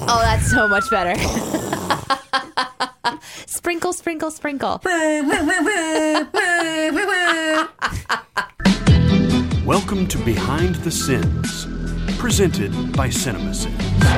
Oh, that's so much better. Sprinkle, sprinkle, sprinkle. Welcome to Behind the Sins, presented by CinemaSins.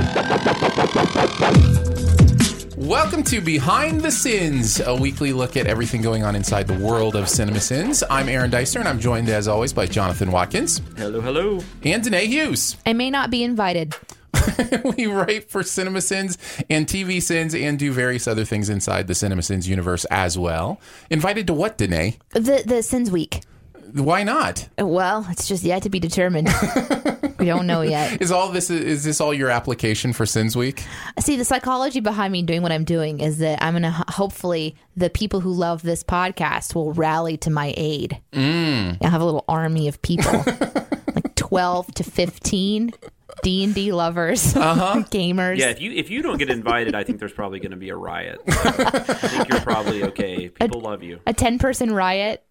Welcome to Behind the Sins, a weekly look at everything going on inside the world of CinemaSins. I'm Aaron Deister, and I'm joined, as always, by Jonathan Watkins. Hello, hello. And Danae Hughes. I may not be invited. We write for CinemaSins and TV Sins and do various other things inside the CinemaSins universe as well. Invited to what, Danae? The Sins Week. Why not? Well, it's just yet to be determined. We don't know yet. Is this all your application for Sins Week? See, the psychology behind me doing what I'm doing is that I'm going to hopefully the people who love this podcast will rally to my aid. I'll have a little army of people, like 12 to 15 D&D lovers, gamers. Yeah, if you don't get invited, I think there's probably going to be a riot. So I think you're probably okay. People love you. A 10-person riot.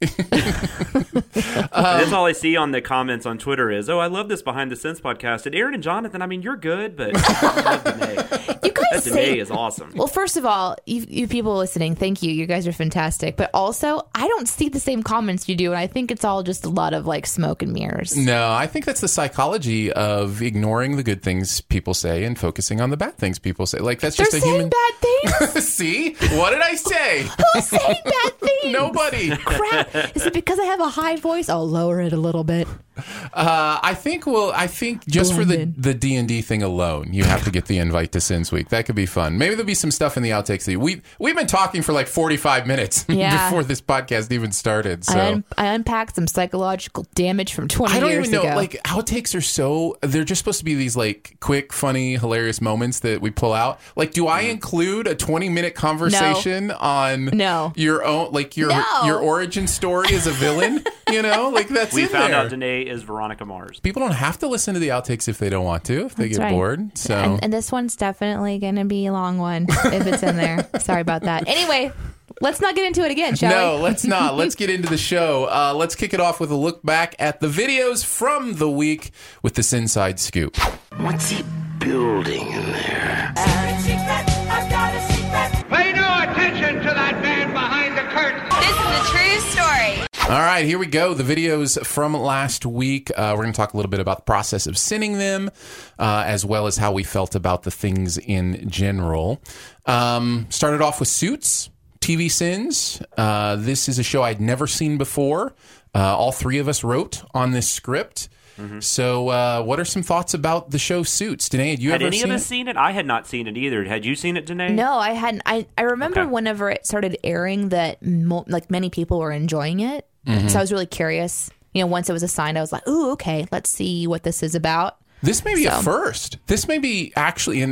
That's all I see on the comments on Twitter is, I love this Behind the Sins podcast. And Aaron and Jonathan, I mean, you're good, but I love Danae. You guys Danae is awesome. Well, first of all, you people listening, thank you. You guys are fantastic. But also, I don't see the same comments you do, and I think it's all just a lot of like smoke and mirrors. No, I think that's the psychology of ignoring the good things people say and focusing on the bad things people say. Like that's just They're a human. bad things. See, what did I say? Who's saying bad things? Nobody. Crap. Is it because I have a high voice? I'll lower it a little bit. I think just for the D&D thing alone, you have to get the invite to Sins Week. That could be fun. Maybe there'll be some stuff in the outtakes. We've been talking for like 45 minutes before this podcast even started. So I unpacked some psychological damage from 20 years ago. I don't even know. Like outtakes are they're just supposed to be these like quick, funny, hilarious moments that we pull out. Like, do I include a 20-minute conversation on your own, like your origin story as a villain? You know, like that's we in found there. out Danae is Veronica Mars. People don't have to listen to the outtakes if they don't want to, if they get bored. So, and this one's definitely going to be a long one if it's in there. Sorry about that. Anyway, let's not get into it again, shall we? No, let's not. Let's get into the show. Let's kick it off with a look back at the videos from the week with this Inside Scoop. What's he building in there? Pay no attention to that man behind the curtain. This is a true story. All right, here we go. The videos from last week. We're going to talk a little bit about the process of sinning them, as well as how we felt about the things in general. Started off with Suits, TV Sins. This is a show I'd never seen before. All three of us wrote on this script. So what are some thoughts about the show Suits? Danae, had you ever seen it? Had any of us seen it? I had not seen it either. Had you seen it, Danae? No, I hadn't. I remember whenever it started airing that many people were enjoying it. So I was really curious. You know, once it was assigned, I was like, ooh, okay, let's see what this is about. This may be a first. This may be actually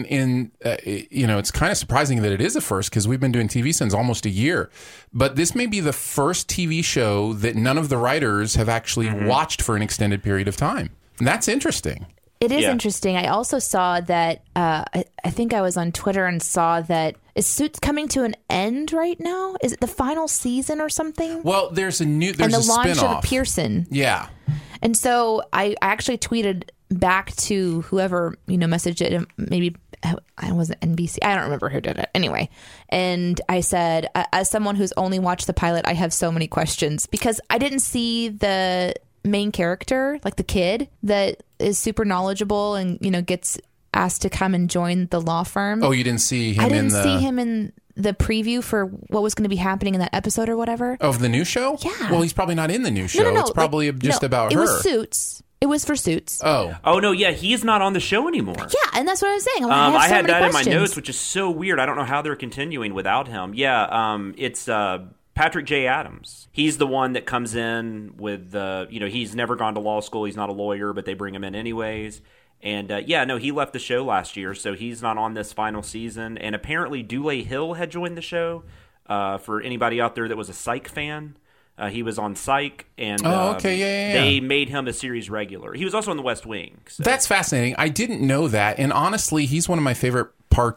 it's kind of surprising that it is a first because we've been doing TV Sins almost a year. But this may be the first TV show that none of the writers have actually watched for an extended period of time. And that's interesting. It is interesting. I also saw that, I think I was on Twitter and saw that, is Suits coming to an end right now? Is it the final season or something? Well, there's and the launch spinoff. of Pearson. Yeah. And so I actually tweeted back to whoever, messaged it, maybe I wasn't NBC. I don't remember who did it. Anyway. And I said, as someone who's only watched the pilot, I have so many questions because I didn't see the main character, like the kid that is super knowledgeable and, gets asked to come and join the law firm. Oh, you didn't see him I didn't see him in the preview for what was going to be happening in that episode or whatever. Of the new show? Yeah. Well, he's probably not in the new show. No. It's probably about her. It was Suits. It was for Suits. Oh, no, yeah, he's not on the show anymore. Yeah, and that's what I was saying. I had that in my questions. notes, which is so weird. I don't know how they're continuing without him. Yeah, it's Patrick J. Adams. He's the one that comes in with he's never gone to law school. He's not a lawyer, but they bring him in anyways. And he left the show last year, so he's not on this final season. And apparently Dule Hill had joined the show. For anybody out there that was a Psych fan. He was on Psych, and they made him a series regular. He was also on The West Wing. So. That's fascinating. I didn't know that, and honestly, he's one of my favorite parts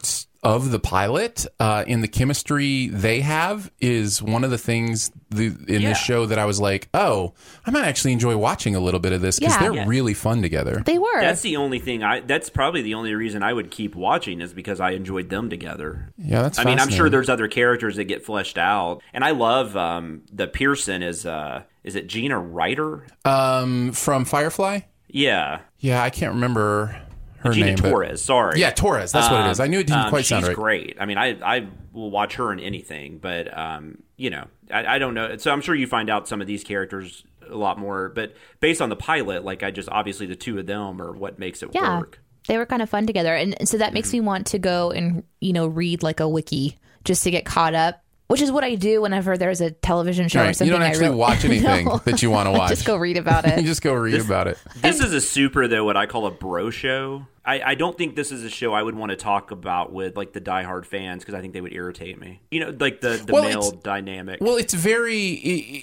of the pilot in the chemistry they have is one of the things in this show that I was like, oh, I might actually enjoy watching a little bit of this because they're really fun together. They were. That's the only thing that's probably the only reason I would keep watching is because I enjoyed them together. Yeah, that's I mean, I'm fascinating. sure there's other characters that get fleshed out. And I love the Pearson is it Gina Ryder? From Firefly? Yeah. Yeah, I can't remember her Gina name. Torres, sorry. Yeah, Torres. That's what it is. I knew it didn't quite sound right. She's great. I mean, I will watch her in anything, but, you know, I don't know. So I'm sure you find out some of these characters a lot more, but based on the pilot, like obviously the two of them are what makes it work. They were kind of fun together. And so that makes me want to go and, read like a wiki just to get caught up. Which is what I do whenever there's a television show or something. You don't actually watch anything that you want to watch. Just go read about it. You just go read about it. This is a super, though, what I call a bro show. I don't think this is a show I would want to talk about with, like, the diehard fans because I think they would irritate me. Like the male dynamic. Well, it's very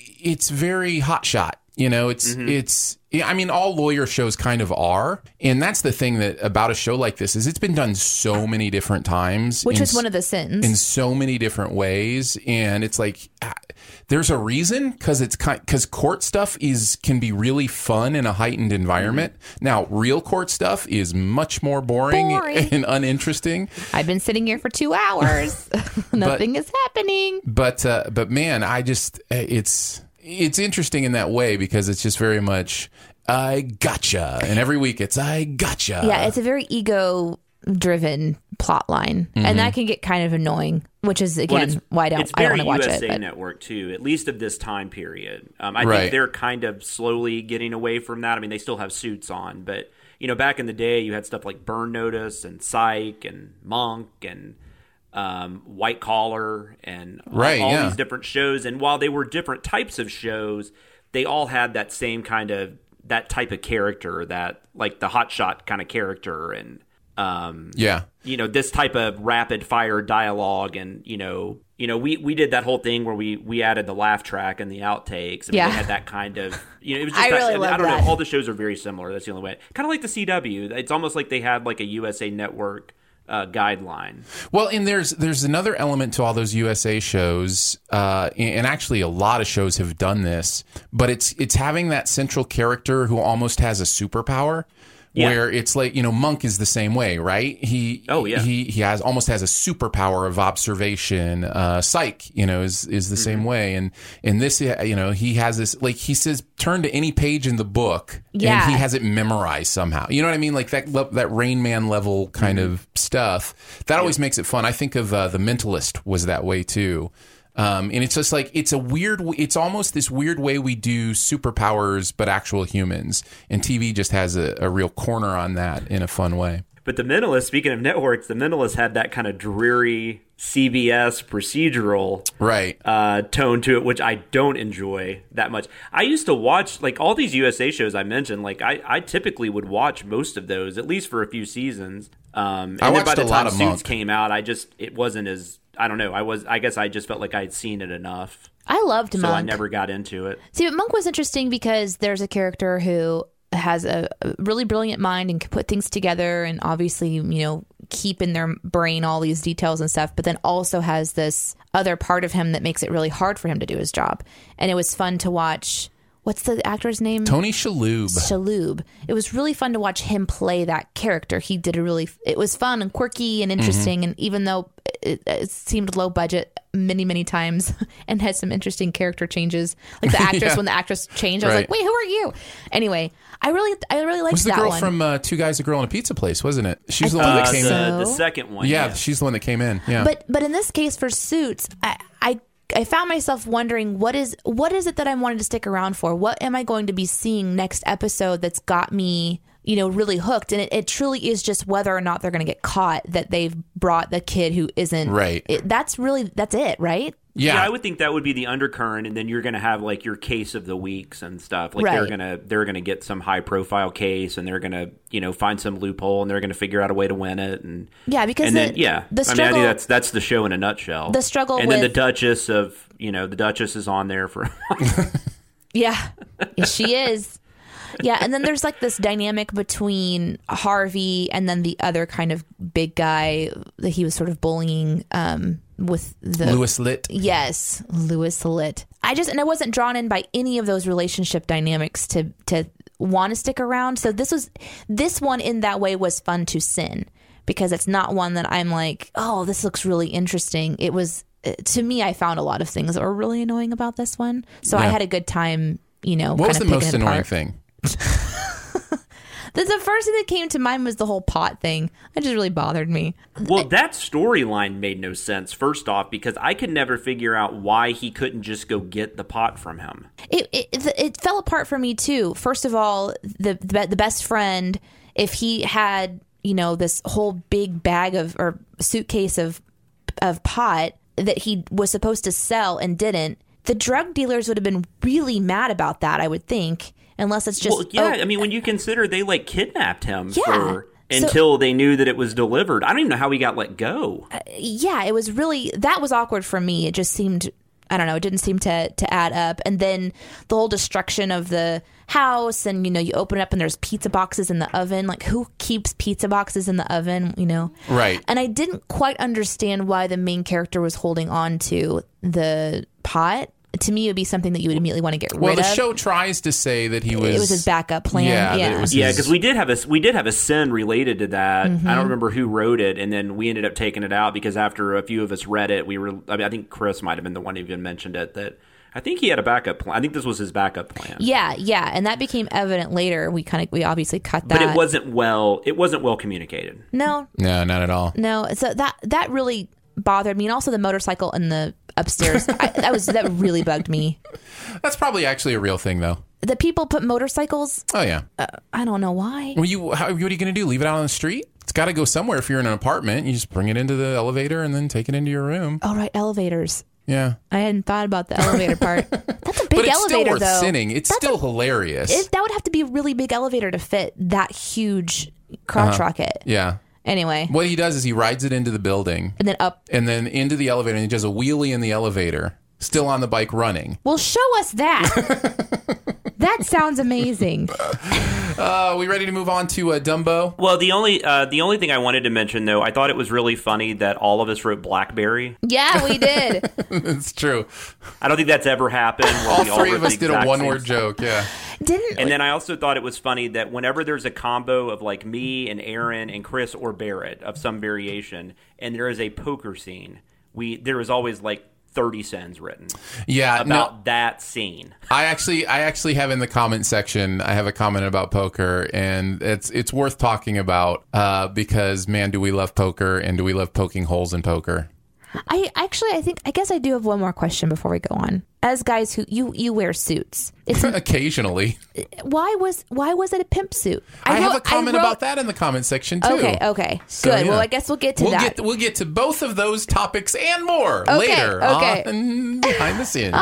hotshot. It's I mean, all lawyer shows kind of are. And that's the thing that about a show like this is it's been done so many different times. Which was one of the sins. In so many different ways. And it's like, there's a reason because court stuff can be really fun in a heightened environment. Now, real court stuff is much more boring. And uninteresting. I've been sitting here for 2 hours. Nothing is happening. But man, it's interesting in that way because it's just very much, I gotcha. And every week it's, I gotcha. Yeah, it's a very ego-driven plot line. Mm-hmm. And that can get kind of annoying, which is, again, why I don't want to watch USA it. But Network, too, at least of this time period. I think they're kind of slowly getting away from that. I mean, they still have Suits on. But, back in the day, you had stuff like Burn Notice and Psych and Monk and White Collar and all these different shows. And while they were different types of shows, they all had that same kind of that type of character, that like the hotshot kind of character, and this type of rapid fire dialogue. And we did that whole thing where we added the laugh track and the outtakes. And we had that kind of it was just I don't know. All the shows are very similar. That's the only way. Kind of like the CW. It's almost like they had like a USA Network guideline. Well, and there's another element to all those USA shows, and actually a lot of shows have done this, but it's having that central character who almost has a superpower. Where it's like, Monk is the same way, right? He almost has a superpower of observation. Psych, is the same way. And in this, he has this, like he says, turn to any page in the book and he has it memorized somehow. You know what I mean? Like that Rain Man level kind of stuff. That always makes it fun. I think of The Mentalist was that way too. And it's just like, it's almost this weird way we do superpowers, but actual humans. And TV just has a real corner on that in a fun way. But The Mentalist, speaking of networks, The Mentalist had that kind of dreary CBS procedural tone to it, which I don't enjoy that much. I used to watch, like, all these USA shows I mentioned, like, I typically would watch most of those, at least for a few seasons. And then by the time Suits came out, it wasn't as, I don't know, I guess I just felt like I had seen it enough. I loved Monk. So I never got into it. See, but Monk was interesting because there's a character who has a really brilliant mind and can put things together and obviously, keep in their brain all these details and stuff, but then also has this other part of him that makes it really hard for him to do his job. And it was fun to watch. What's the actor's name? Tony Shalhoub. It was really fun to watch him play that character. He did it was fun and quirky and interesting. And even though it seemed low budget many, many times and had some interesting character changes, like the actress, when the actress changed, I was like, wait, who are you? Anyway, I really liked that one. Was the girl from Two Guys, a Girl, and a Pizza Place, wasn't it? She's the one that came in. The second one. Yeah, she's the one that came in. Yeah. But in this case for Suits, I found myself wondering what is it that I'm wanting to stick around for? What am I going to be seeing next episode that's got me, really hooked? And it truly is just whether or not they're going to get caught that they've brought the kid who isn't. Right. That's it, right? Yeah, I would think that would be the undercurrent, and then you're going to have like your case of the weeks and stuff. Like they're gonna get some high profile case, and they're going to find some loophole, and they're going to figure out a way to win it. And because the struggle, I think that's the show in a nutshell. The struggle, and then the Duchess the Duchess is on there for. Yeah, she is. Yeah, and then there's like this dynamic between Harvey and then the other kind of big guy that he was sort of bullying with the Louis Litt. Yes, Louis Litt. I wasn't drawn in by any of those relationship dynamics to want to stick around. So this one in that way was fun to sin, because it's not one that I'm like, oh, this looks really interesting. It was, to me, I found a lot of things that were really annoying about this one. So I had a good time, What was the most annoying thing? The first thing that came to mind was the whole pot thing. It just really bothered me. Well, that storyline made no sense, first off, because I could never figure out why he couldn't just go get the pot from him. It fell apart for me, too. First of all, the best friend, if he had, this whole big bag or suitcase of pot that he was supposed to sell and didn't, the drug dealers would have been really mad about that, I would think. Unless it's just... Well, yeah, I mean, when you consider they, kidnapped him until they knew that it was delivered. I don't even know how he got let go. It was really... That was awkward for me. It just seemed... I don't know. It didn't seem to add up. And then the whole destruction of the house, and, you open it up and there's pizza boxes in the oven. Like, who keeps pizza boxes in the oven, Right. And I didn't quite understand why the main character was holding on to the pot. To me, it would be something that you would immediately want to get rid of. Well, the show tries to say that it was his backup plan. Yeah, because we did have a sin related to that. Mm-hmm. I don't remember who wrote it, and then we ended up taking it out because after a few of us read it, I think Chris might have been the one who even mentioned it, that I think he had a backup plan. I think this was his backup plan. Yeah, and that became evident later. We obviously cut that, but it wasn't well communicated. No, not at all. No, so that really bothered me, and also the motorcycle in the upstairs. That really bugged me. That's probably actually a real thing, though. The people put motorcycles. Oh yeah. I don't know why. Well, what are you going to do? Leave it out on the street? It's got to go somewhere. If you're in an apartment, you just bring it into the elevator and then take it into your room. Oh right, elevators. Yeah. I hadn't thought about the elevator part. That's a big but it's elevator, still worth though. sinning. It's still hilarious. That would have to be a really big elevator to fit that huge crotch rocket. Yeah. Anyway. What he does is he rides it into the building. And then up. And then into the elevator, and he does a wheelie in the elevator, still on the bike running. Well, show us that. That sounds amazing. We ready to move on to Dumbo? Well, the only thing I wanted to mention, though, I thought it was really funny that all of us wrote BlackBerry. Yeah, we did. It's true. I don't think that's ever happened. All three of us did a one-word joke, yeah. And then I also thought it was funny that whenever there's a combo of me and Aaron and Chris or Barrett of some variation, and there is a poker scene, there is always 30 cents written about that scene. I actually have in the comment section, I have a comment about poker, and it's worth talking about because, man, do we love poker, and do we love poking holes in poker. I guess I do have one more question before we go on. As guys who you wear suits, occasionally. Why was it a pimp suit? I have a comment about that in the comment section too. Okay, so, good. Yeah. Well, I guess we'll get to that. We'll get to both of those topics and more later. Okay. On Behind the Scenes.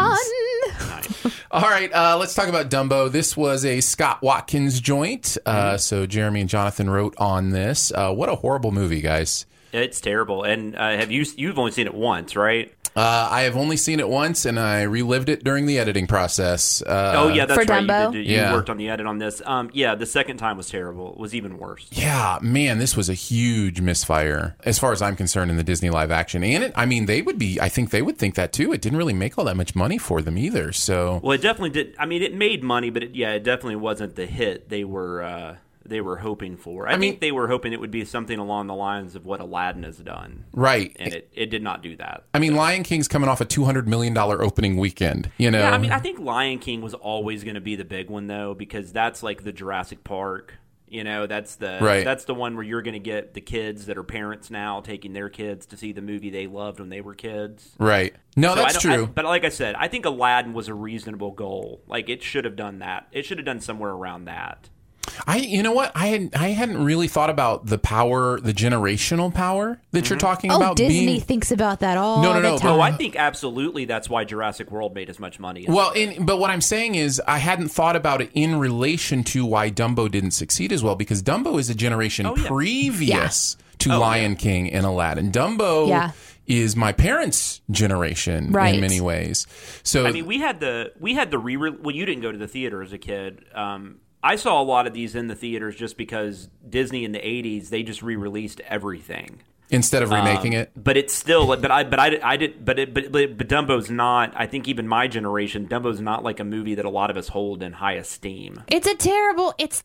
All right, let's talk about Dumbo. This was a Scott Watkins joint. So Jeremy and Jonathan wrote on this. What a horrible movie, guys. It's terrible. And you've only seen it once, right? I have only seen it once, and I relived it during the editing process. That's for right. Dumbo? You worked on the edit on this. The second time was terrible. It was even worse. Yeah, man, this was a huge misfire as far as I'm concerned in the Disney live action. And I think they would think that too. It didn't really make all that much money for them either. So, well, it definitely did. I mean, it made money, but it definitely wasn't the hit they were hoping for. I think they were hoping it would be something along the lines of what Aladdin has done. Right. And it did not do that. I mean, Lion King's coming off a $200 million opening weekend, Yeah, I mean, I think Lion King was always going to be the big one, though, because that's like the Jurassic Park. That's the one where you're going to get the kids that are parents now taking their kids to see the movie they loved when they were kids. Right. No, that's true. But like I said, I think Aladdin was a reasonable goal. It should have done that. It should have done somewhere around that. You know what? I hadn't really thought about the power, the generational power that you're talking about. Disney thinks about that all the time. No, I think absolutely that's why Jurassic World made as much money. Well, but what I'm saying is I hadn't thought about it in relation to why Dumbo didn't succeed as well, because Dumbo is a generation previous to Lion King and Aladdin. Dumbo is my parents' generation in many ways. So I mean, we had the well, you didn't go to the theater as a kid. I saw a lot of these in the theaters just because Disney in the 80s, they just re-released everything. Instead of remaking it, but it's still. But Dumbo's not. I think even my generation, Dumbo's not like a movie that a lot of us hold in high esteem. It's terrible. It's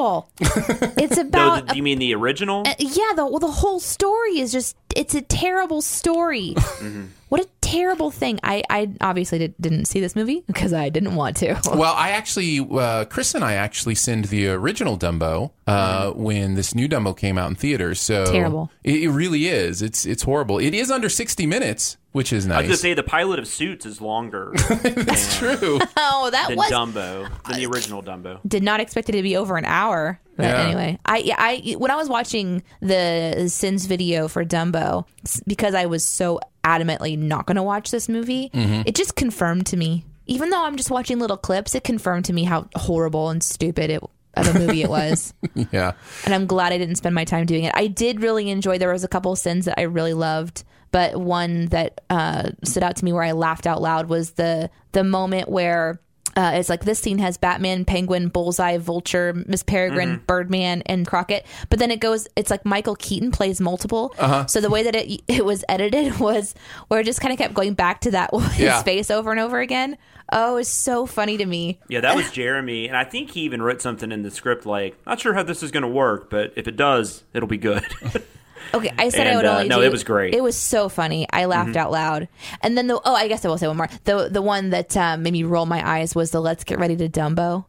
about. Do you mean the original? Yeah. The whole story is just. It's a terrible story. What a terrible thing. I obviously didn't see this movie because I didn't want to. Well, I actually, Chris and I actually seen the original Dumbo when this new Dumbo came out in theaters. So terrible. It really is. It's horrible. It is under 60 minutes, which is nice. I was going to say the pilot of Suits is longer. That's true. Oh, that than was Dumbo, than the original Dumbo. Did not expect it to be over an hour. But anyway, I when I was watching the Sins video for Dumbo, because I was so adamantly not going to watch this movie, it just confirmed to me, even though I'm just watching little clips, it confirmed to me how horrible and stupid of a movie it was. Yeah. And I'm glad I didn't spend my time doing it. I did really enjoy, there was a couple of Sins that I really loved, but one that stood out to me where I laughed out loud was the moment where it's like this scene has Batman, Penguin, Bullseye, Vulture, Miss Peregrine, Birdman, and Crockett. But then it's like Michael Keaton plays multiple. So the way that it was edited was where it just kind of kept going back to that his face over and over again. Oh, it's so funny to me. Yeah, that was Jeremy. And I think he even wrote something in the script like, not sure how this is going to work, but if it does, it'll be good. Okay, I said I would only no, it was great. It was so funny. I laughed out loud. And then I guess I will say one more. The one that made me roll my eyes was the Let's Get Ready to Dumbo.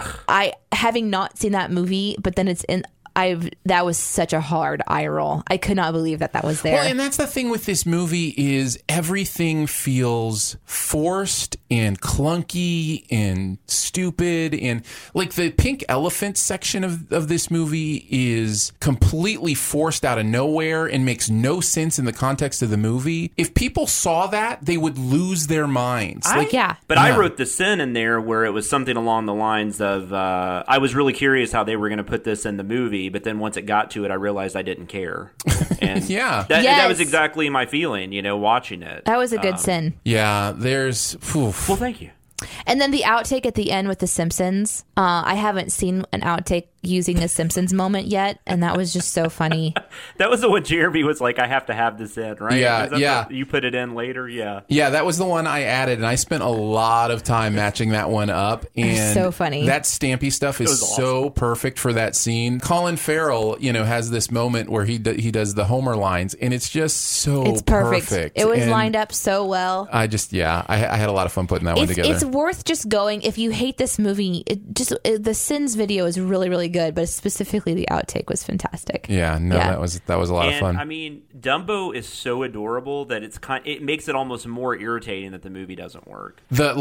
I having not seen that movie, but then it's in. That was such a hard eye roll. I could not believe that was there. Well, and that's the thing with this movie is everything feels forced and clunky and stupid, and like the pink elephant section of this movie is completely forced out of nowhere and makes no sense in the context of the movie. If people saw that, they would lose their minds. But I wrote the sin in there where it was something along the lines of I was really curious how they were going to put this in the movie. But then once it got to it, I realized I didn't care. And that was exactly my feeling, watching it. That was a good sin. Yeah, there's... Well, thank you. And then the outtake at the end with the Simpsons. I haven't seen an outtake using a Simpsons moment yet, and that was just so funny. That was the one Jeremy was like, I have to have this in, right? Yeah. You put it in later, Yeah, that was the one I added, and I spent a lot of time matching that one up. And so funny. That Stampy stuff is so perfect for that scene. Colin Farrell, has this moment where he does the Homer lines, and it's just so it's perfect. It was lined up so well. I had a lot of fun putting that one together. It's worth just going. If you hate this movie, the Sins video is really, really good, but specifically the outtake was fantastic. That was a lot of fun. I mean, Dumbo is so adorable that it makes it almost more irritating that the movie doesn't work.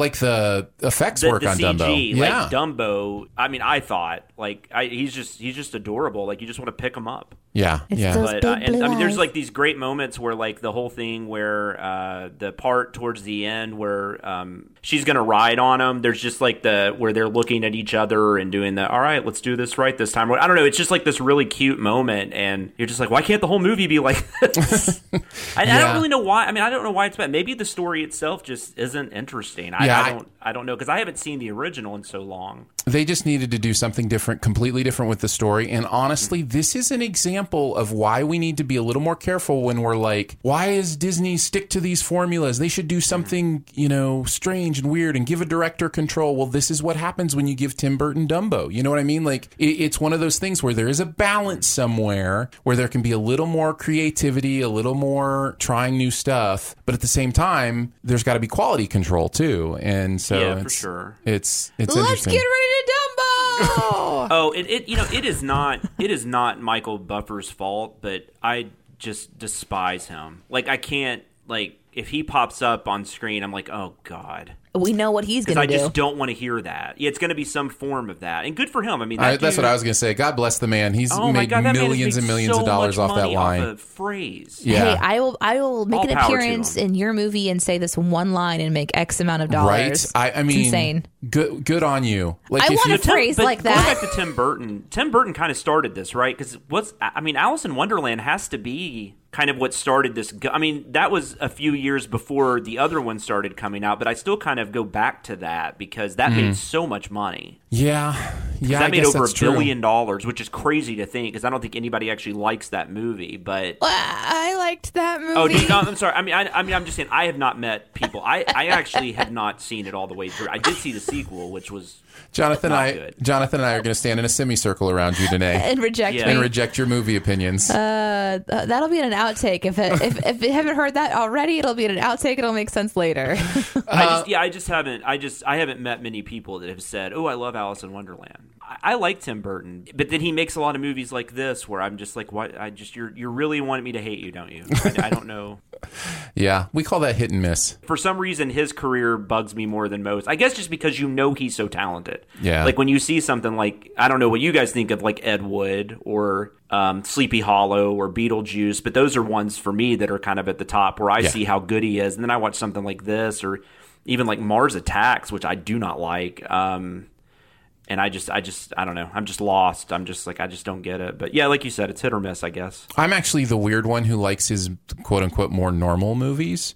The effects work on CG, Dumbo. Like Dumbo, I mean, I thought he's just adorable. Like you just want to pick him up. Yeah. But I mean, there's like these great moments where like the whole thing where the part towards the end where she's gonna ride on him. There's just like where they're looking at each other and doing the all right, let's do this right this time. I don't know. It's just like this really cute moment, and you're just like, why can't the whole movie be like this? I don't really know why. I mean, I don't know why it's bad. Maybe the story itself just isn't interesting. I don't know because I haven't seen the original in so long. They just needed to do something different, completely different with the story. And honestly, this is an example of why we need to be a little more careful when we're like, why is Disney stick to these formulas? They should do something, strange and weird and give a director control. Well, this is what happens when you give Tim Burton Dumbo. You know what I mean? Like, it's one of those things where there is a balance somewhere where there can be a little more creativity, a little more trying new stuff. But at the same time, there's got to be quality control too. And so for sure. It's Let's interesting. get ready to Dumbo. It is not Michael Buffer's fault, but I just despise him. Like I can't if he pops up on screen, I'm like, oh God. We know what he's going to do. I just don't want to hear that. Yeah, it's going to be some form of that. And good for him. I mean, that's what I was going to say. God bless the man. He's made millions and millions of dollars off that line. Off a phrase. Yeah. Hey, I will make an appearance in your movie and say this one line and make X amount of dollars. Right? I mean, it's insane. Good on you. Like I want a phrase like that. Going back to Tim Burton. Tim Burton kind of started this, right? Because Alice in Wonderland has to be kind of what started this. I mean, that was a few years before the other one started coming out, but I still kind of go back to that because that made so much money. Yeah. Yeah, that I made guess over that's $1 true. billion, which is crazy to think because I don't think anybody actually likes that movie. But I liked that movie. oh, I'm sorry. I mean, I'm just saying I have not met people. I actually have not seen it all the way through. I did see the sequel, which was Jonathan not and good. I are going to stand in a semicircle around you today and reject Yeah. me. and reject your movie opinions. That'll be in an outtake. If you haven't heard that already, it'll be in an outtake. It'll make sense later. I haven't met many people that have said, "Oh, I love Alice in Wonderland." I like Tim Burton, but then he makes a lot of movies like this where I'm just like, "What? You're really wanting me to hate you, don't you?" I don't know. Yeah, we call that hit and miss. For some reason, his career bugs me more than most. I guess just because he's so talented. Yeah. Like when you see something like, I don't know what you guys think of, like Ed Wood or Sleepy Hollow or Beetlejuice, but those are ones for me that are kind of at the top where I see how good he is. And then I watch something like this or even like Mars Attacks, which I do not like. And I don't know. I'm just lost. I'm just like, I just don't get it. But yeah, like you said, it's hit or miss, I guess. I'm actually the weird one who likes his quote unquote more normal movies.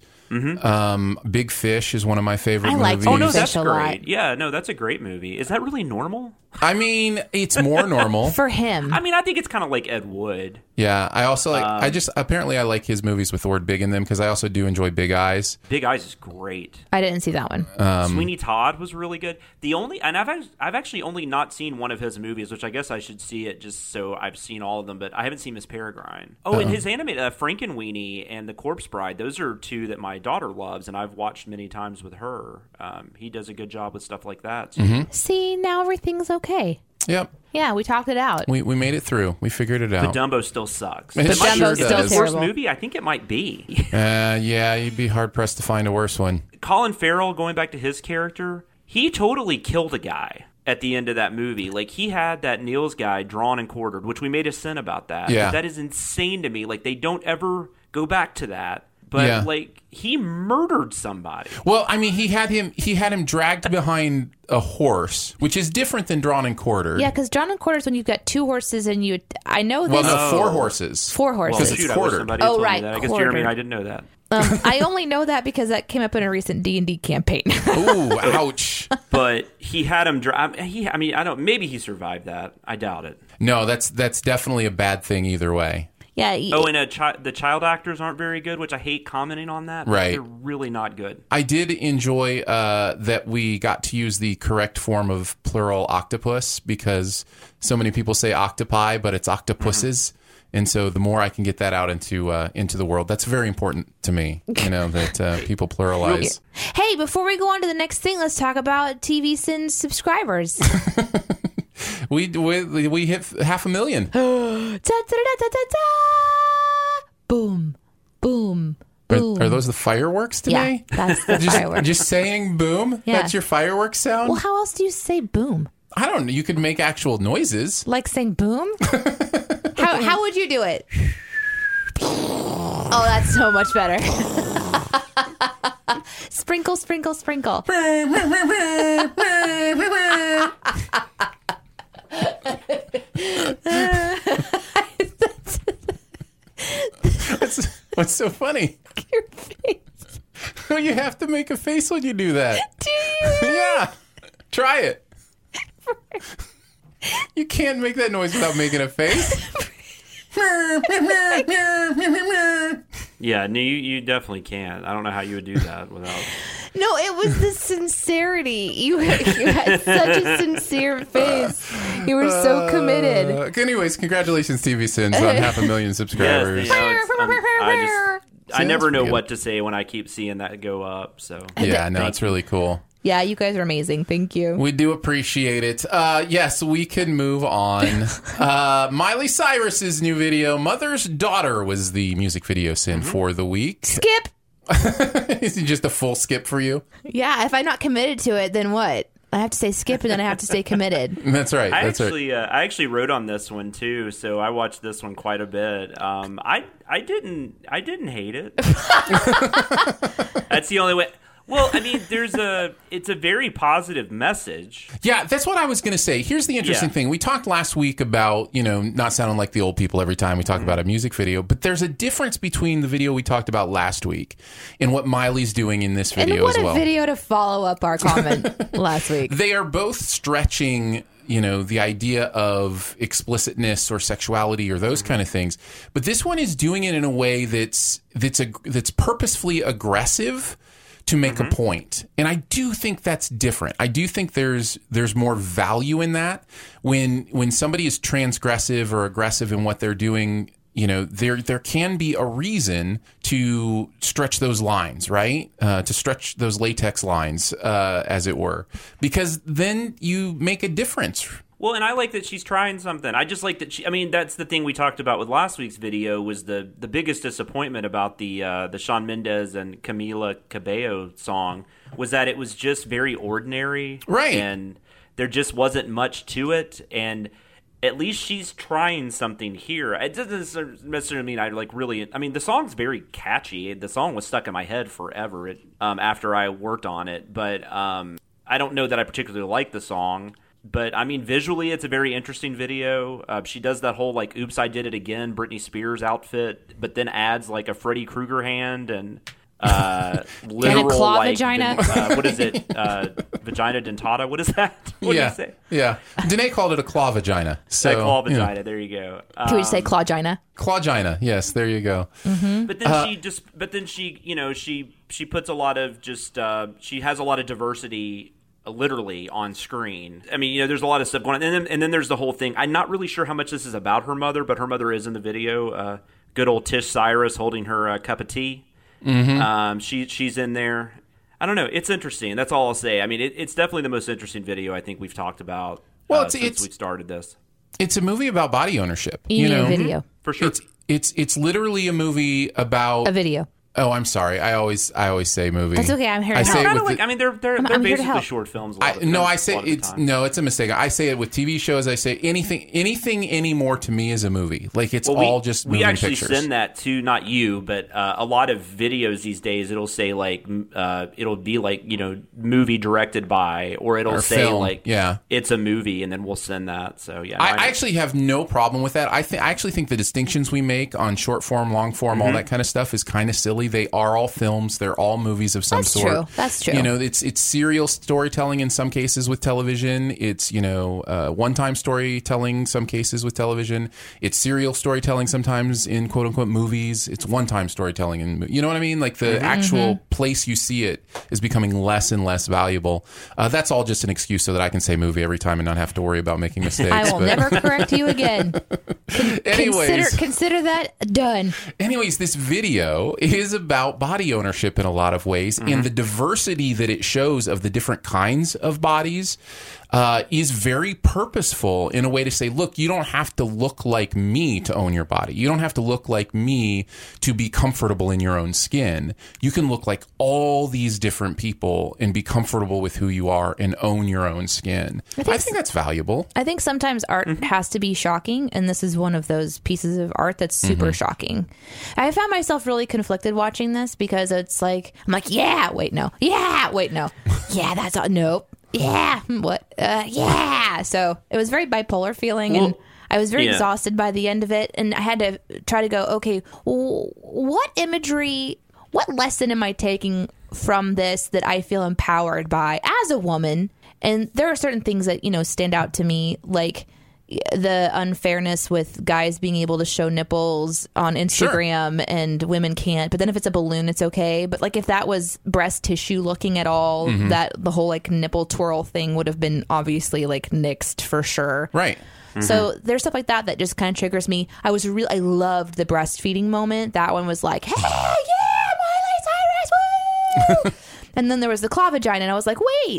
Big Fish is one of my favorite I like movies. Oh, no, Fish that's a lot. great. Yeah, no, that's a great movie. Is that really normal? I mean, it's more normal. For him. I mean, I think it's kind of like Ed Wood. Yeah, I also like. I like his movies with the word big in them because I also do enjoy Big Eyes. Big Eyes is great. I didn't see that one. Sweeney Todd was really good. I've actually only not seen one of his movies, which I guess I should see it just so I've seen all of them, but I haven't seen Miss Peregrine. Oh, and his animated Frankenweenie and The Corpse Bride, those are two that my daughter loves, and I've watched many times with her. He does a good job with stuff like that. So. See, now everything's okay. Yep, Yeah, we talked it out. we made it through. We figured it But out. Dumbo still sucks. It It might be- sure is it does. the worst Terrible. movie? I think it might be. Yeah, you'd be hard pressed to find a worse one. Colin Farrell, going back to his character, he totally killed a guy at the end of that movie. Like, he had that Niels guy drawn and quartered, which we made a sin about that. Yeah. But that is insane to me. Like, they don't ever go back to that. But, Yeah. like, he murdered somebody. Well, I mean, he had him dragged behind a horse, which is different than drawn and quartered. Yeah, because drawn and quarters when you've got two horses and you. I know Well, this. no, 4 horses. 4 Well, horses. it's shoot, I quartered. wish somebody had Oh, told me right, that. I guess quartered. Jeremy and I didn't know that. I only know that because that came up in a recent D&D campaign. Ooh, ouch. But he had him maybe he survived that. I doubt it. No, that's definitely a bad thing either way. Yeah. Oh, and the child actors aren't very good, which I hate commenting on that. But Right. They're really not good. I did enjoy that we got to use the correct form of plural octopus because so many people say octopi, but it's octopuses. And so the more I can get that out into the world, that's very important to me, that people pluralize. Hey, before we go on to the next thing, let's talk about TV Sins subscribers. We hit 500,000. Boom, boom, boom. Are those the fireworks today? Yeah, that's the fireworks. Just saying boom? Yeah. That's your fireworks sound? Well, how else do you say boom? I don't know. You could make actual noises. Like saying boom? How would you do it? Oh, that's so much better. Sprinkle, sprinkle, sprinkle. What's so funny? Your face. You have to make a face when you do that. Do you? Yeah. Try it. You can't make that noise without making a face. Yeah, no, you definitely can't. I don't know how you would do that without. No, it was the sincerity. You had such a sincere face. You were so committed. Anyways, congratulations, TV Sins, on 500,000 subscribers. Yes, I never know pretty good. what to say when I keep seeing that go up. So Yeah, no, it's really cool. Yeah, you guys are amazing. Thank you. We do appreciate it. Yes, we can move on. Miley Cyrus's new video, Mother's Daughter, was the music video sin for the week. Skip. Is it just a full skip for you? Yeah, if I'm not committed to it, then what? I have to say skip and then I have to stay committed. That's right. I That's right. actually wrote on this one too, so I watched this one quite a bit. I didn't hate it. That's the only way. Well, I mean, it's a very positive message. Yeah, that's what I was going to say. Here's the interesting Yeah. thing. We talked last week about, not sounding like the old people every time we talk about a music video, but there's a difference between the video we talked about last week and what Miley's doing in this And video what as well. a video to follow up our comment last week. They are both stretching the idea of explicitness or sexuality or those kind of things. But this one is doing it in a way that's purposefully aggressive to make a point. And I do think that's different. I do think there's more value in that when somebody is transgressive or aggressive in what they're doing. There can be a reason to stretch those lines, right? To stretch those latex lines, as it were, because then you make a difference. Well, and I like that she's trying something. I just like that that's the thing we talked about with last week's video was the biggest disappointment about the Shawn Mendes and Camila Cabello song was that it was just very ordinary. Right. And there just wasn't much to it. And at least she's trying something here. It doesn't necessarily mean the song's very catchy. The song was stuck in my head forever after I worked on it. But I don't know that I particularly like the song. But, visually, it's a very interesting video. She does that whole, oops, I did it again, Britney Spears outfit, but then adds, a Freddy Krueger hand and literal, and a claw vagina. What is it? Vagina dentata? What is that? What do you say? Yeah. Danae called it a claw vagina. So, a claw vagina. There you go. Can we just say clawgina? Clawgina. Yes, there you go. Mm-hmm. But then she puts a lot of she has a lot of diversity literally on screen. There's a lot of stuff going on. And then there's the whole thing. I'm not really sure how much this is about her mother, but her mother is in the video. Good old Tish Cyrus holding her cup of tea. Mm-hmm. She's in there. I don't know. It's interesting. That's all I'll say. It's definitely the most interesting video I think we've talked about since we started this. It's a movie about body ownership. Video. For sure. It's literally a movie about a video. Oh, I'm sorry. I always say movie. That's okay. I'm here to help. They're basically short films. It's a mistake. I say it with TV shows. I say anything anymore to me is a movie. It's all just moving pictures. We actually send that to not you, but a lot of videos these days. It'll say it'll be movie directed by, or it'll say film. It's a movie, and then we'll send that. So yeah, I actually have no problem with that. I actually think the distinctions we make on short form, long form, all that kind of stuff is kind of silly. They are all films. They're all movies of some sort. That's true. It's serial storytelling in some cases with television. It's, one-time storytelling some cases with television. It's serial storytelling sometimes in quote-unquote movies. It's one-time storytelling. You know what I mean? The actual place you see it is becoming less and less valuable. That's all just an excuse so that I can say movie every time and not have to worry about making mistakes. I will never correct you again. Consider that done. Anyways, this video is about body ownership in a lot of ways, and the diversity that it shows of the different kinds of bodies is very purposeful in a way to say, look, you don't have to look like me to own your body. You don't have to look like me to be comfortable in your own skin. You can look like all these different people and be comfortable with who you are and own your own skin. I think that's valuable. I think sometimes art has to be shocking, and this is one of those pieces of art that's super shocking. I found myself really conflicted watching this because it's I'm yeah, wait, no. Yeah, wait, no. Yeah, that's all. Nope. Yeah, what? Yeah. So it was very bipolar feeling, and I was very exhausted by the end of it. And I had to try to go, okay, what imagery, what lesson am I taking from this that I feel empowered by as a woman? And there are certain things that, stand out to me, like the unfairness with guys being able to show nipples on Instagram and women can't. But then if it's a balloon, it's okay. But if that was breast tissue looking at all, that the whole nipple twirl thing would have been obviously nixed for sure. Right. So there's stuff like that just kind of triggers me. I loved the breastfeeding moment. That one was like, hey, yeah, Miley Cyrus, woo! And then there was the claw vagina, and I was like, wait.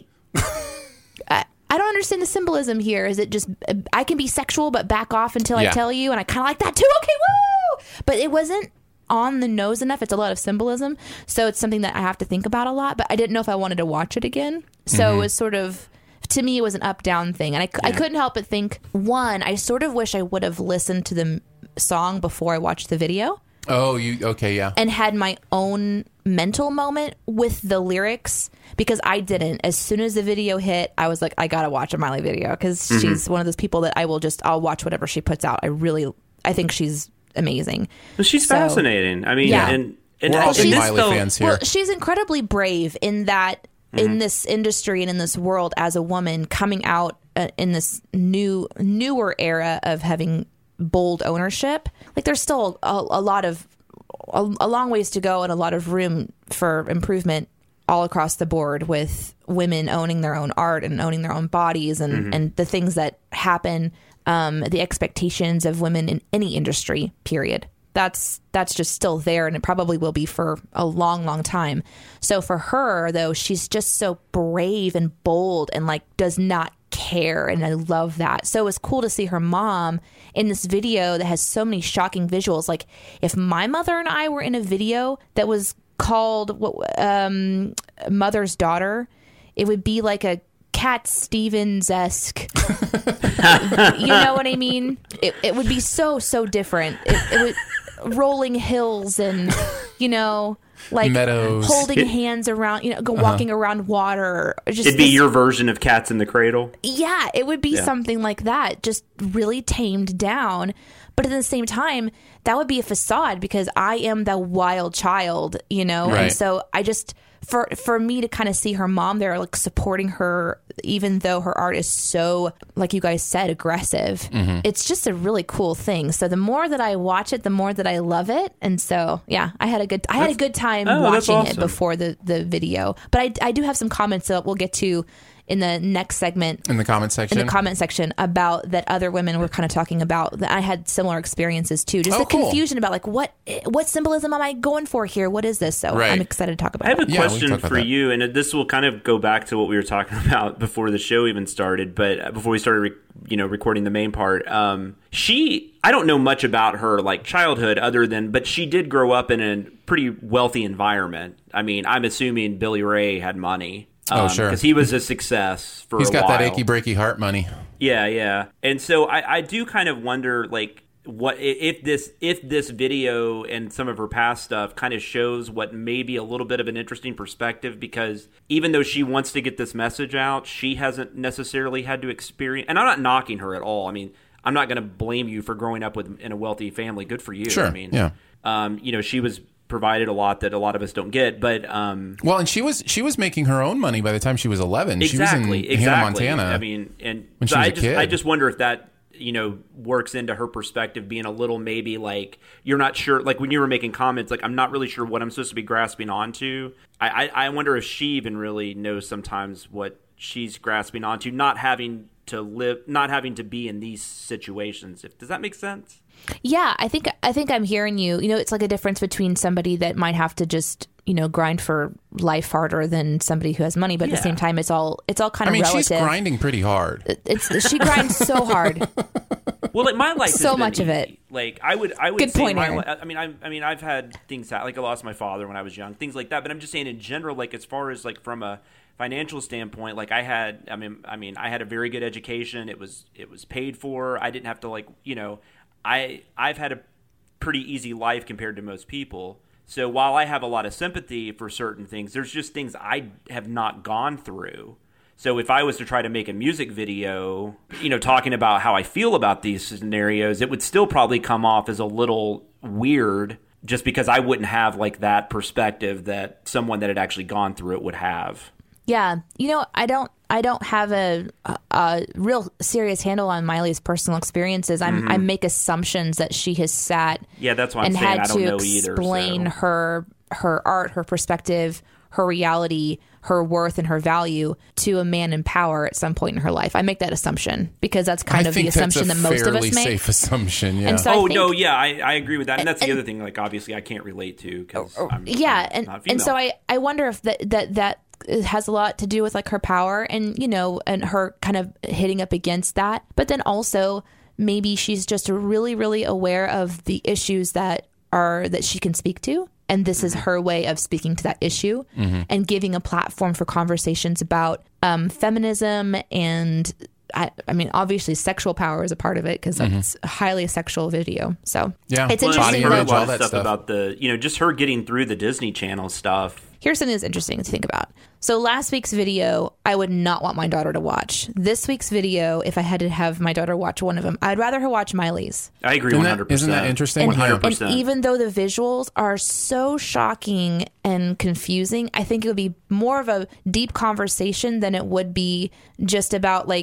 I don't understand the symbolism here. Is it just I can be sexual but back off until I tell you? And I kind of like that too. Okay, woo! But it wasn't on the nose enough. It's a lot of symbolism. So it's something that I have to think about a lot. But I didn't know if I wanted to watch it again. So it was sort of, to me, it was an up-down thing. And I couldn't help but think, one, I sort of wish I would have listened to the song before I watched the video. Oh, okay, yeah. And had my own mental moment with the lyrics, because I didn't. As soon as the video hit, I was like, I gotta watch a Miley video, because she's one of those people that I'll watch whatever she puts out. I think she's amazing. Well, she's fascinating. And we're all big Miley fans here. Well, she's incredibly brave in that in this industry and in this world as a woman coming out in this newer era of having bold ownership, like there's still a long ways to go and a lot of room for improvement all across the board with women owning their own art and owning their own bodies and the things that happen, the expectations of women in any industry, period. That's just still there, and it probably will be for a long, long time. So for her, though, she's just so brave and bold and like does not care, and I love that. So it was cool to see her mom in this video that has so many shocking visuals. Like if my mother and I were in a video that was called Mother's Daughter, it would be like a Cat Stevens-esque. You know what I mean? It would be so different. It would rolling hills and, you know, like meadows, holding hands around, you know, walking around water. It'd be your version of Cats in the Cradle. Yeah, it would be something like that, just really tamed down. But at the same time, that would be a facade because I am the wild child, you know? Right. And so I just, for me to kind of see her mom there, like supporting her, even though her art is so, like you guys said, aggressive, it's just a really cool thing. So the more that I watch it, the more that I love it. And so, yeah, I had a good time watching it before the video. But I do have some comments that we'll get to in the next segment. In the comment section about that other women were kind of talking about that I had similar experiences too. Just confusion about like what symbolism am I going for here? What is this? So I'm excited to talk about it. I have a question for you, and this will kind of go back to what we were talking about before the show even started, but before we started recording the main part. I don't know much about her like childhood but she did grow up in a pretty wealthy environment. I mean, I'm assuming Billy Ray had money. Sure. Because he was a success for a while. He's got that achy breaky heart money. Yeah. And so I do kind of wonder, like, what if this video and some of her past stuff kind of shows what may be a little bit of an interesting perspective, because even though she wants to get this message out, she hasn't necessarily had to experience. And I'm not knocking her at all. I mean, I'm not going to blame you for growing up in a wealthy family. Good for you. Sure. I mean, she was provided a lot that a lot of us don't get, but well, and she was making her own money by the time she was 11. Exactly, she was in Hannah, Montana. I mean, and when she was a kid. I just wonder if that works into her perspective, being a little maybe like you're not sure. Like when you were making comments, like I'm not really sure what I'm supposed to be grasping onto. I wonder if she even really knows sometimes what she's grasping onto, not having to be in these situations. Does that make sense? Yeah, I think I'm hearing you. It's like a difference between somebody that might have to just, grind for life harder than somebody who has money, but at the same time, it's all kind of relative. She's grinding pretty hard. She grinds so hard. Well, like my life, so much of it. Like I would Good say point, my Aaron. I mean, I've had things like I lost my father when I was young, things like that. But I'm just saying in general, like as far as like from a financial standpoint, like I had a very good education. It was paid for. I didn't have to I've had a pretty easy life compared to most people. So while I have a lot of sympathy for certain things, there's just things I have not gone through. So if I was to try to make a music video, talking about how I feel about these scenarios, it would still probably come off as a little weird, just because I wouldn't have like that perspective that someone that had actually gone through it would have. Yeah. I don't have a real serious handle on Miley's personal experiences. I make assumptions that she has sat that's why I'm and saying had I don't to know either, explain her art, her perspective, her reality, her worth, and her value to a man in power at some point in her life. I make that assumption because that's kind of the assumption that most of us make. Fairly safe assumption, yeah. And so I agree with that. And that's the other thing, like obviously I can't relate to because I'm not female. And so I wonder if that it has a lot to do with like her power and and her kind of hitting up against that, but then also maybe she's just really, really aware of the issues that she can speak to, and this is her way of speaking to that issue and giving a platform for conversations about feminism and I mean, obviously sexual power is a part of it because it's a highly sexual video. So it's interesting. I've heard a lot of stuff about the, just her getting through the Disney Channel stuff. Here's something that's interesting to think about. So last week's video, I would not want my daughter to watch. This week's video, if I had to have my daughter watch one of them, I'd rather her watch Miley's. I agree 100%. Isn't that interesting? 100%. And even though the visuals are so shocking and confusing, I think it would be more of a deep conversation than it would be just about like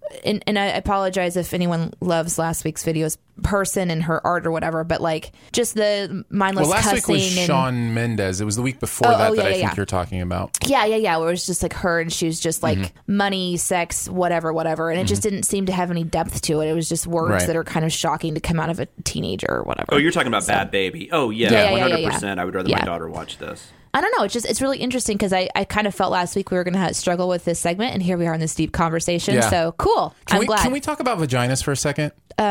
and I apologize if anyone loves last week's videos person and her art or whatever, but like just the mindless Well, last cussing. week was Shawn Mendes. It was the week before that I think you're talking about. Yeah. Where it was just like her and she was just like money, sex, whatever. And it just didn't seem to have any depth to it. It was just words that are kind of shocking to come out of a teenager or whatever. Oh, you're talking about Bad Baby. Oh, yeah. 100%. I would rather my daughter watch this. I don't know. It's really interesting because I kind of felt last week we were going to struggle with this segment, and here we are in this deep conversation. Yeah. So cool. I'm glad. Can we talk about vaginas for a second?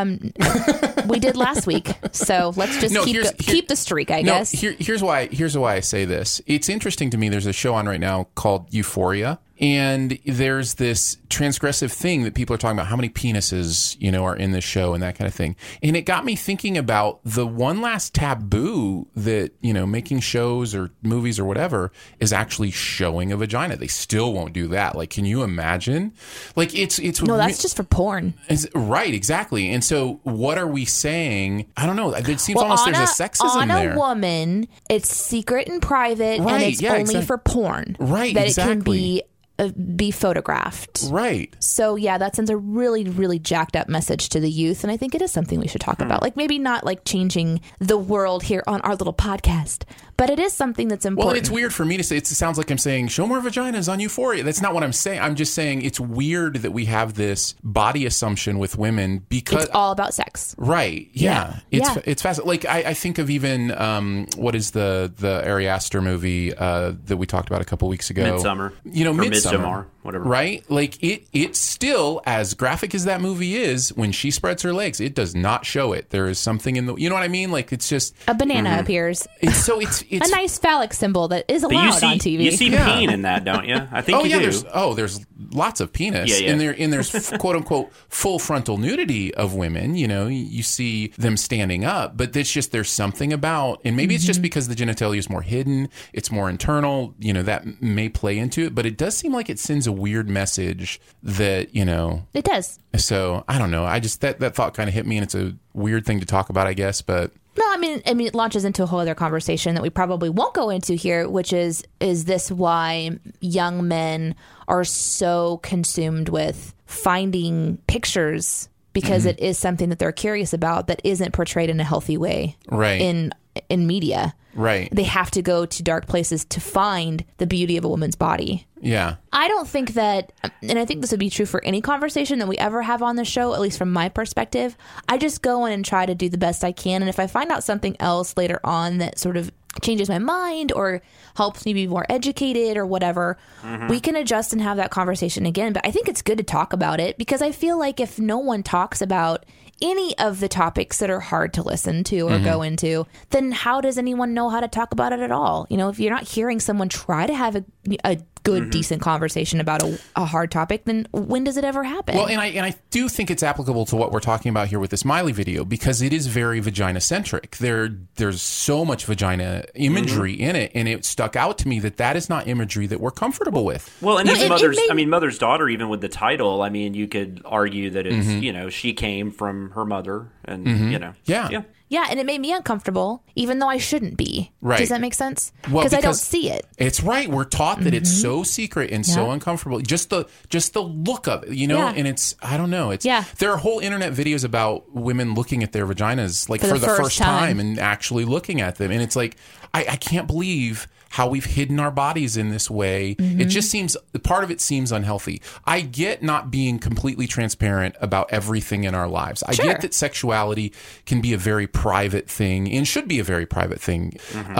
We did last week, so let's just keep the streak, I guess. Here's why I say this. It's interesting to me. There's a show on right now called Euphoria. And there's this transgressive thing that people are talking about, how many penises, are in this show and that kind of thing. And it got me thinking about the one last taboo that, making shows or movies or whatever is actually showing a vagina. They still won't do that. Like, can you imagine? Like, it's no, that's just for porn. Right, exactly. And so what are we saying? I don't know. It seems almost there's a sexism there. On a woman, it's secret and private, and it's only for porn. Right, that exactly. It can be photographed. Right. So yeah, that sends a really, really jacked up message to the youth, and I think it is something we should talk about. Like maybe not like changing the world here on our little podcast, but it is something that's important. Well, it's weird for me to say. It sounds like I'm saying show more vaginas on Euphoria. That's not what I'm saying. I'm just saying it's weird that we have this body assumption with women because it's all about sex. Right. Yeah. It's fascinating. Like I think of even what is the Ari Aster movie that we talked about a couple weeks ago? Midsummer. Midsommar, whatever. Right? Like it's still, as graphic as that movie is, when she spreads her legs, it does not show it. There is something in the, you know what I mean? Like it's just a banana appears. It's a nice phallic symbol that is allowed on TV. You see peen in that, don't you? I think you do. There's lots of penis. Yeah. And there's quote unquote full frontal nudity of women. You see them standing up, but it's just there's something about, and maybe it's just because the genitalia is more hidden, it's more internal. That may play into it, but it does seem like it sends a weird message that it does. So I don't know. I just that thought kind of hit me, and it's a weird thing to talk about, I guess, but. No, I mean, it launches into a whole other conversation that we probably won't go into here, which is this why young men are so consumed with finding pictures because it is something that they're curious about that isn't portrayed in a healthy way, right? In media, right? They have to go to dark places to find the beauty of a woman's body. Yeah. I don't think that, and I think this would be true for any conversation that we ever have on the show, at least from my perspective. I just go in and try to do the best I can. And if I find out something else later on that sort of changes my mind or helps me be more educated or whatever, we can adjust and have that conversation again. But I think it's good to talk about it because I feel like if no one talks about any of the topics that are hard to listen to or go into, then how does anyone know how to talk about it at all? If you're not hearing someone try to have a good, decent conversation about a hard topic, then when does it ever happen? Well, and I do think it's applicable to what we're talking about here with this Miley video because it is very vagina-centric. There's so much vagina imagery in it, and it stuck out to me that is not imagery that we're comfortable with. Well, and Mother's Daughter, even with the title, I mean, you could argue that it's, she came from her mother, and, Yeah. Yeah, and it made me uncomfortable, even though I shouldn't be. Right. Does that make sense? Well, because I don't see it. It's right. We're taught that it's so secret and so uncomfortable. Just the look of it, and it's, I don't know. It's there are whole internet videos about women looking at their vaginas like for the first time and actually looking at them, and it's like I can't believe how we've hidden our bodies in this way. It just seems, part of it seems unhealthy. I get not being completely transparent about everything in our lives. I get that sexuality can be a very private thing and should be a very private thing.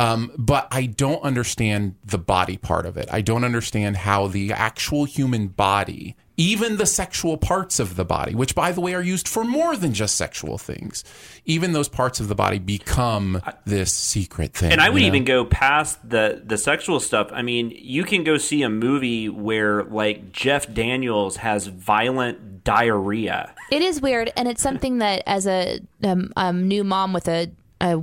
But I don't understand the body part of it. I don't understand how the actual human body, even the sexual parts of the body, which, by the way, are used for more than just sexual things, even those parts of the body become this secret thing. And I would even go past the sexual stuff. I mean, you can go see a movie where, like, Jeff Daniels has violent diarrhea. It is weird, and it's something that as a new mom with a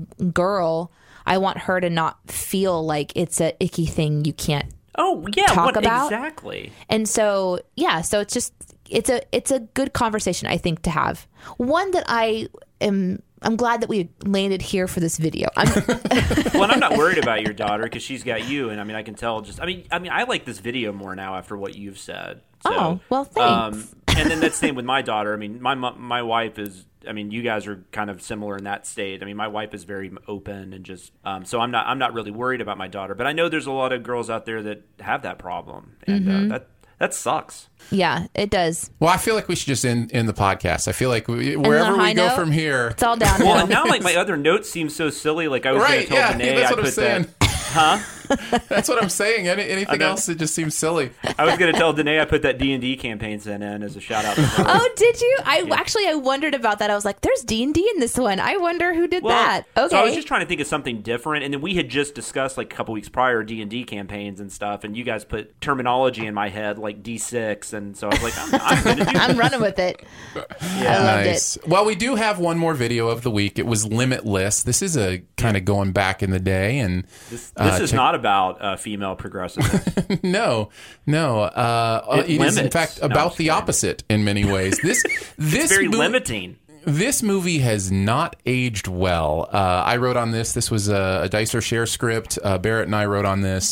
girl, I want her to not feel like it's a icky thing you can't talk about. Exactly. And so it's just it's a good conversation, I think, to have. One that I am I'm glad that we landed here for this video. Well, and I'm not worried about your daughter because she's got you, and I mean, I can tell. I like this video more now after what you've said. So, oh, well, thanks. And then that's the same with my daughter. I mean, my wife is. I mean, you guys are kind of similar in that state. I mean, my wife is very open and just. So I'm not really worried about my daughter, but I know there's a lot of girls out there that have that problem, and that sucks. Yeah, it does. Well, I feel like we should just end the podcast. I feel like wherever we go from here, it's all downhill. Well, and now like my other notes seem so silly. Like I was going to tell Danae, that's what I'm saying. Huh? That's what I'm saying. Anything else, it just seems silly. I was going to tell Danae I put that D&D campaign in as a shout out to her. Oh, did you? I wondered about that. I was like, there's D&D in this one. I wonder who did that. Okay. So I was just trying to think of something different, and then we had just discussed like a couple weeks prior D&D campaigns and stuff, and you guys put terminology in my head like D6, and so I was like, I'm going to do I'm running with it. Yeah. I loved Nice. it. Well, we do have one more video of the week. It was Limitless. This is a kind of going back in the day, and This is not about female progressiveness. no. It is in fact about the opposite in many ways. This It's very limiting. This movie has not aged well. I wrote on this. This was a Dicer Share script. Barrett and I wrote on this.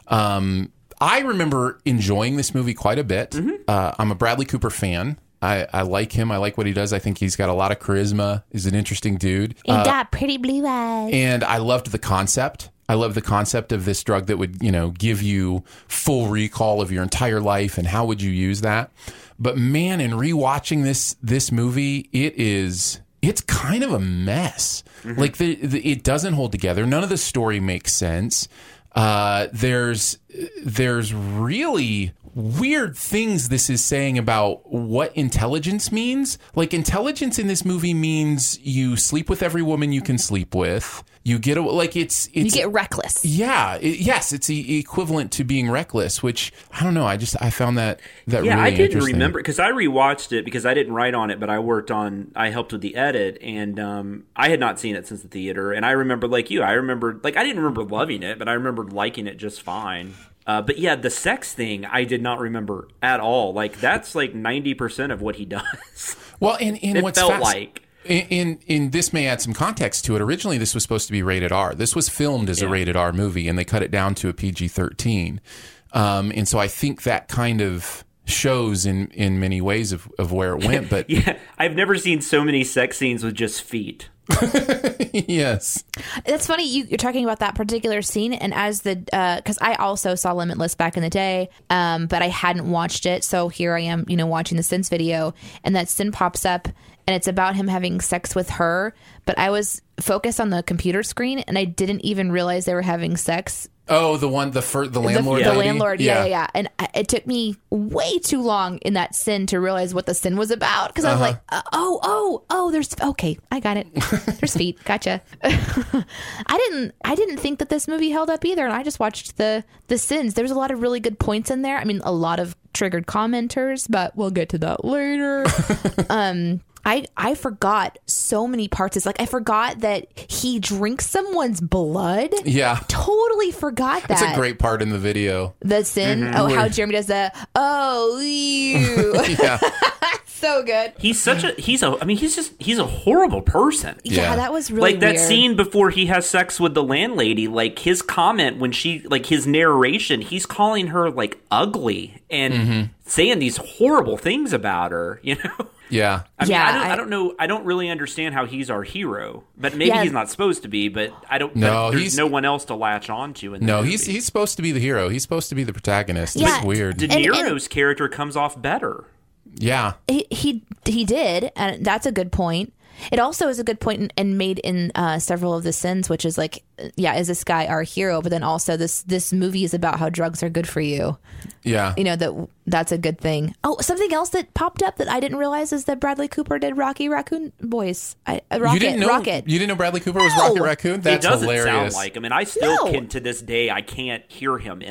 I remember enjoying this movie quite a bit. I'm a Bradley Cooper fan. I like him. I like what he does. I think he's got a lot of charisma. He's an interesting dude. He got pretty blue eyes. And I loved the concept. I love the concept of this drug that would, give you full recall of your entire life, and how would you use that? But man, in rewatching this movie, it's kind of a mess. Like it doesn't hold together. None of the story makes sense. There's really weird things this is saying about what intelligence means. Like, intelligence in this movie means you sleep with every woman you can sleep with. You get you get reckless. Yeah. Yes, it's equivalent to being reckless, which I don't know. I found that really I didn't interesting. remember because I rewatched it because I didn't write on it, but I helped with the edit, and I had not seen it since the theater. And I remember, like you, I didn't remember loving it, but I remember liking it just fine. But yeah, the sex thing I did not remember at all. Like, that's like 90% of what he does. Well, and it what's felt like. In this may add some context to it. Originally, this was supposed to be rated R. This was filmed as a rated R movie, and they cut it down to a PG-13. And so I think that kind of shows in many ways of where it went. But yeah, I've never seen so many sex scenes with just feet. Yes, that's funny. You're talking about that particular scene, and as because I also saw Limitless back in the day, but I hadn't watched it. So here I am, watching the Sins video, and that Sin pops up, and it's about him having sex with her. But I was focused on the computer screen, and I didn't even realize they were having sex. Oh, the landlord. The landlord, yeah. And it took me way too long in that Sin to realize what the Sin was about, because I was like, oh, there's okay, I got it. There's feet, gotcha. I didn't think that this movie held up either, and I just watched the Sins. There's a lot of really good points in there. I mean, a lot of triggered commenters, but we'll get to that later. I forgot so many parts. It's like I forgot that he drinks someone's blood. Yeah. Totally forgot that. That's a great part in the video. The Sin. Mm-hmm. Oh, how Jeremy does that. Oh, you. Yeah. So good. He's a horrible person. Yeah, that was really like that weird. scene before he has sex with the landlady, like his comment when she, like his narration, he's calling her like ugly and saying these horrible things about her, Yeah. I mean, I don't know. I don't really understand how he's our hero, but maybe he's not supposed to be. But I don't. No, there's no one else to latch on to. He's supposed to be the hero. He's supposed to be the protagonist. Yeah. It's weird. De Niro's character comes off better. Yeah, he did, and that's a good point. It also is a good point and made in several of the Sins, which is like, is this guy our hero? But then also this movie is about how drugs are good for you. Yeah, that's a good thing. Oh, something else that popped up that I didn't realize is that Bradley Cooper did Rocky Raccoon Boys. Rocket. You didn't know Bradley Cooper was Rocket Raccoon? That's it doesn't hilarious. sound like him, and I still can to this day. I can't hear him in it.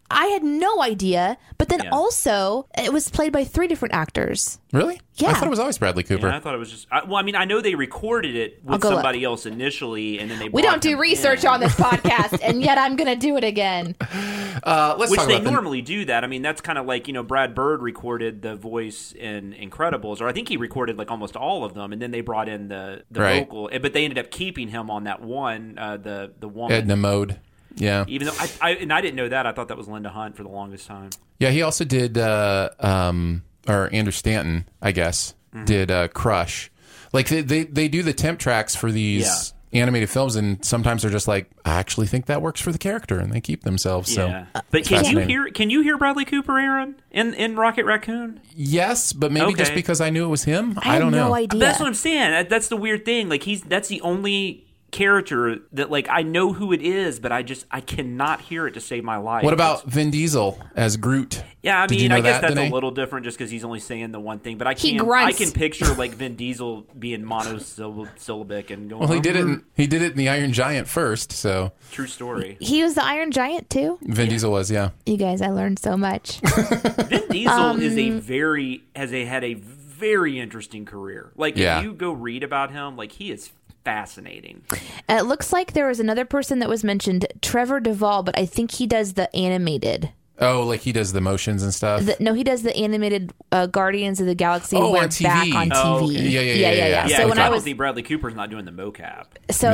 I had no idea. But then Yeah. also, it was played by 3 different actors. Really? Yeah. I thought it was always Bradley Cooper. Yeah, I thought it was just. I know they recorded it with go somebody else initially, and then they. We brought don't do him research in. on this podcast, and yet I'm going to do it again. Let's Which talk they about normally do that. I mean, that's kind of like, Brad Bird recorded the voice in Incredibles, or I think he recorded like almost all of them, and then they brought in the Right. vocal, but they ended up keeping him on that one, the woman. Edna Mode. Yeah. Even though I didn't know that, I thought that was Linda Hunt for the longest time. Yeah, he also did, or Andrew Stanton, I guess, Mm-hmm. did Crush. Like, they do the temp tracks for these animated films, and sometimes they're just like, I actually think that works for the character, and they keep themselves. Yeah, So, but it's can fascinating. you hear Bradley Cooper, Aaron, in Rocket Raccoon? Yes, but maybe just Okay. because I knew it was him. I had don't know. no idea. That's what I'm saying. That's the weird thing. Like that's the only character that like I know who it is, but I cannot hear it to save my life. What about Vin Diesel as Groot? Yeah, I Did you mean, know I guess that, that's Danae? a little different just because he's only saying the one thing. But I He can grunts. picture like Vin Diesel being monosyllabic and going. Well, he did it in the Iron Giant first, so True story. He was the Iron Giant, too? Vin Diesel was, yeah. You guys, I learned so much. Vin Diesel had a very interesting career. Like Yeah. if you go read about him, like he is fascinating. It looks like there was another person that was mentioned, Trevor Duvall, but I think he does the animated. Oh, like he does the motions and stuff. No, he does the animated Guardians of the Galaxy. Oh, where on it's back TV. on TV. Oh, okay. Yeah. Yeah, So when I I don't was think Bradley Cooper's not doing the mocap.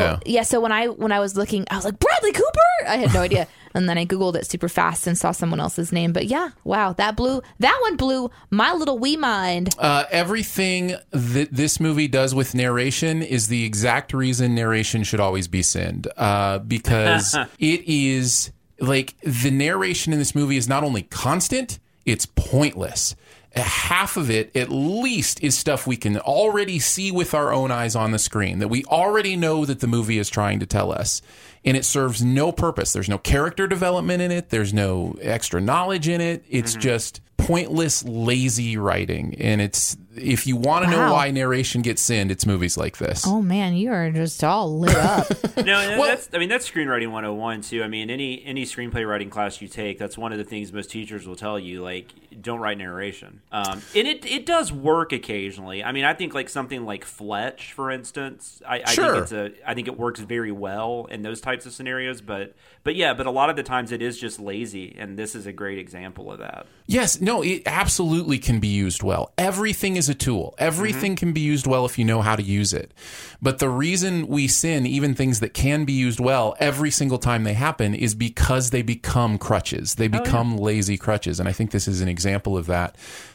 so when I was looking, I was like, Bradley Cooper. I had no idea, and then I googled it super fast and saw someone else's name. But yeah, wow, that one blew my little wee mind. Everything that this movie does with narration is the exact reason narration should always be sinned. Because it is like the narration in this movie is not only constant, it's pointless. Half of it, at least, is stuff we can already see with our own eyes on the screen, that we already know that the movie is trying to tell us. And it serves no purpose. There's no character development in it. There's no extra knowledge in it. It's just pointless, lazy writing. And it's, if you want to know Wow. why narration gets sinned, it's movies like this. Oh man, you are just all lit up. No, that's screenwriting 101 too. I mean, any screenplay writing class you take, that's one of the things most teachers will tell you, like, don't write narration. And it does work occasionally. I mean, I think like something like Fletch, for instance, I think it works very well in those types of scenarios, but a lot of the times it is just lazy, and this is a great example of that. Yes, no, it absolutely can be used well. Everything is a tool. Everything can be used well if you know how to use it. But the reason we sin, even things that can be used well, every single time they happen is because they become crutches. They become lazy crutches. And I think this is an example of that.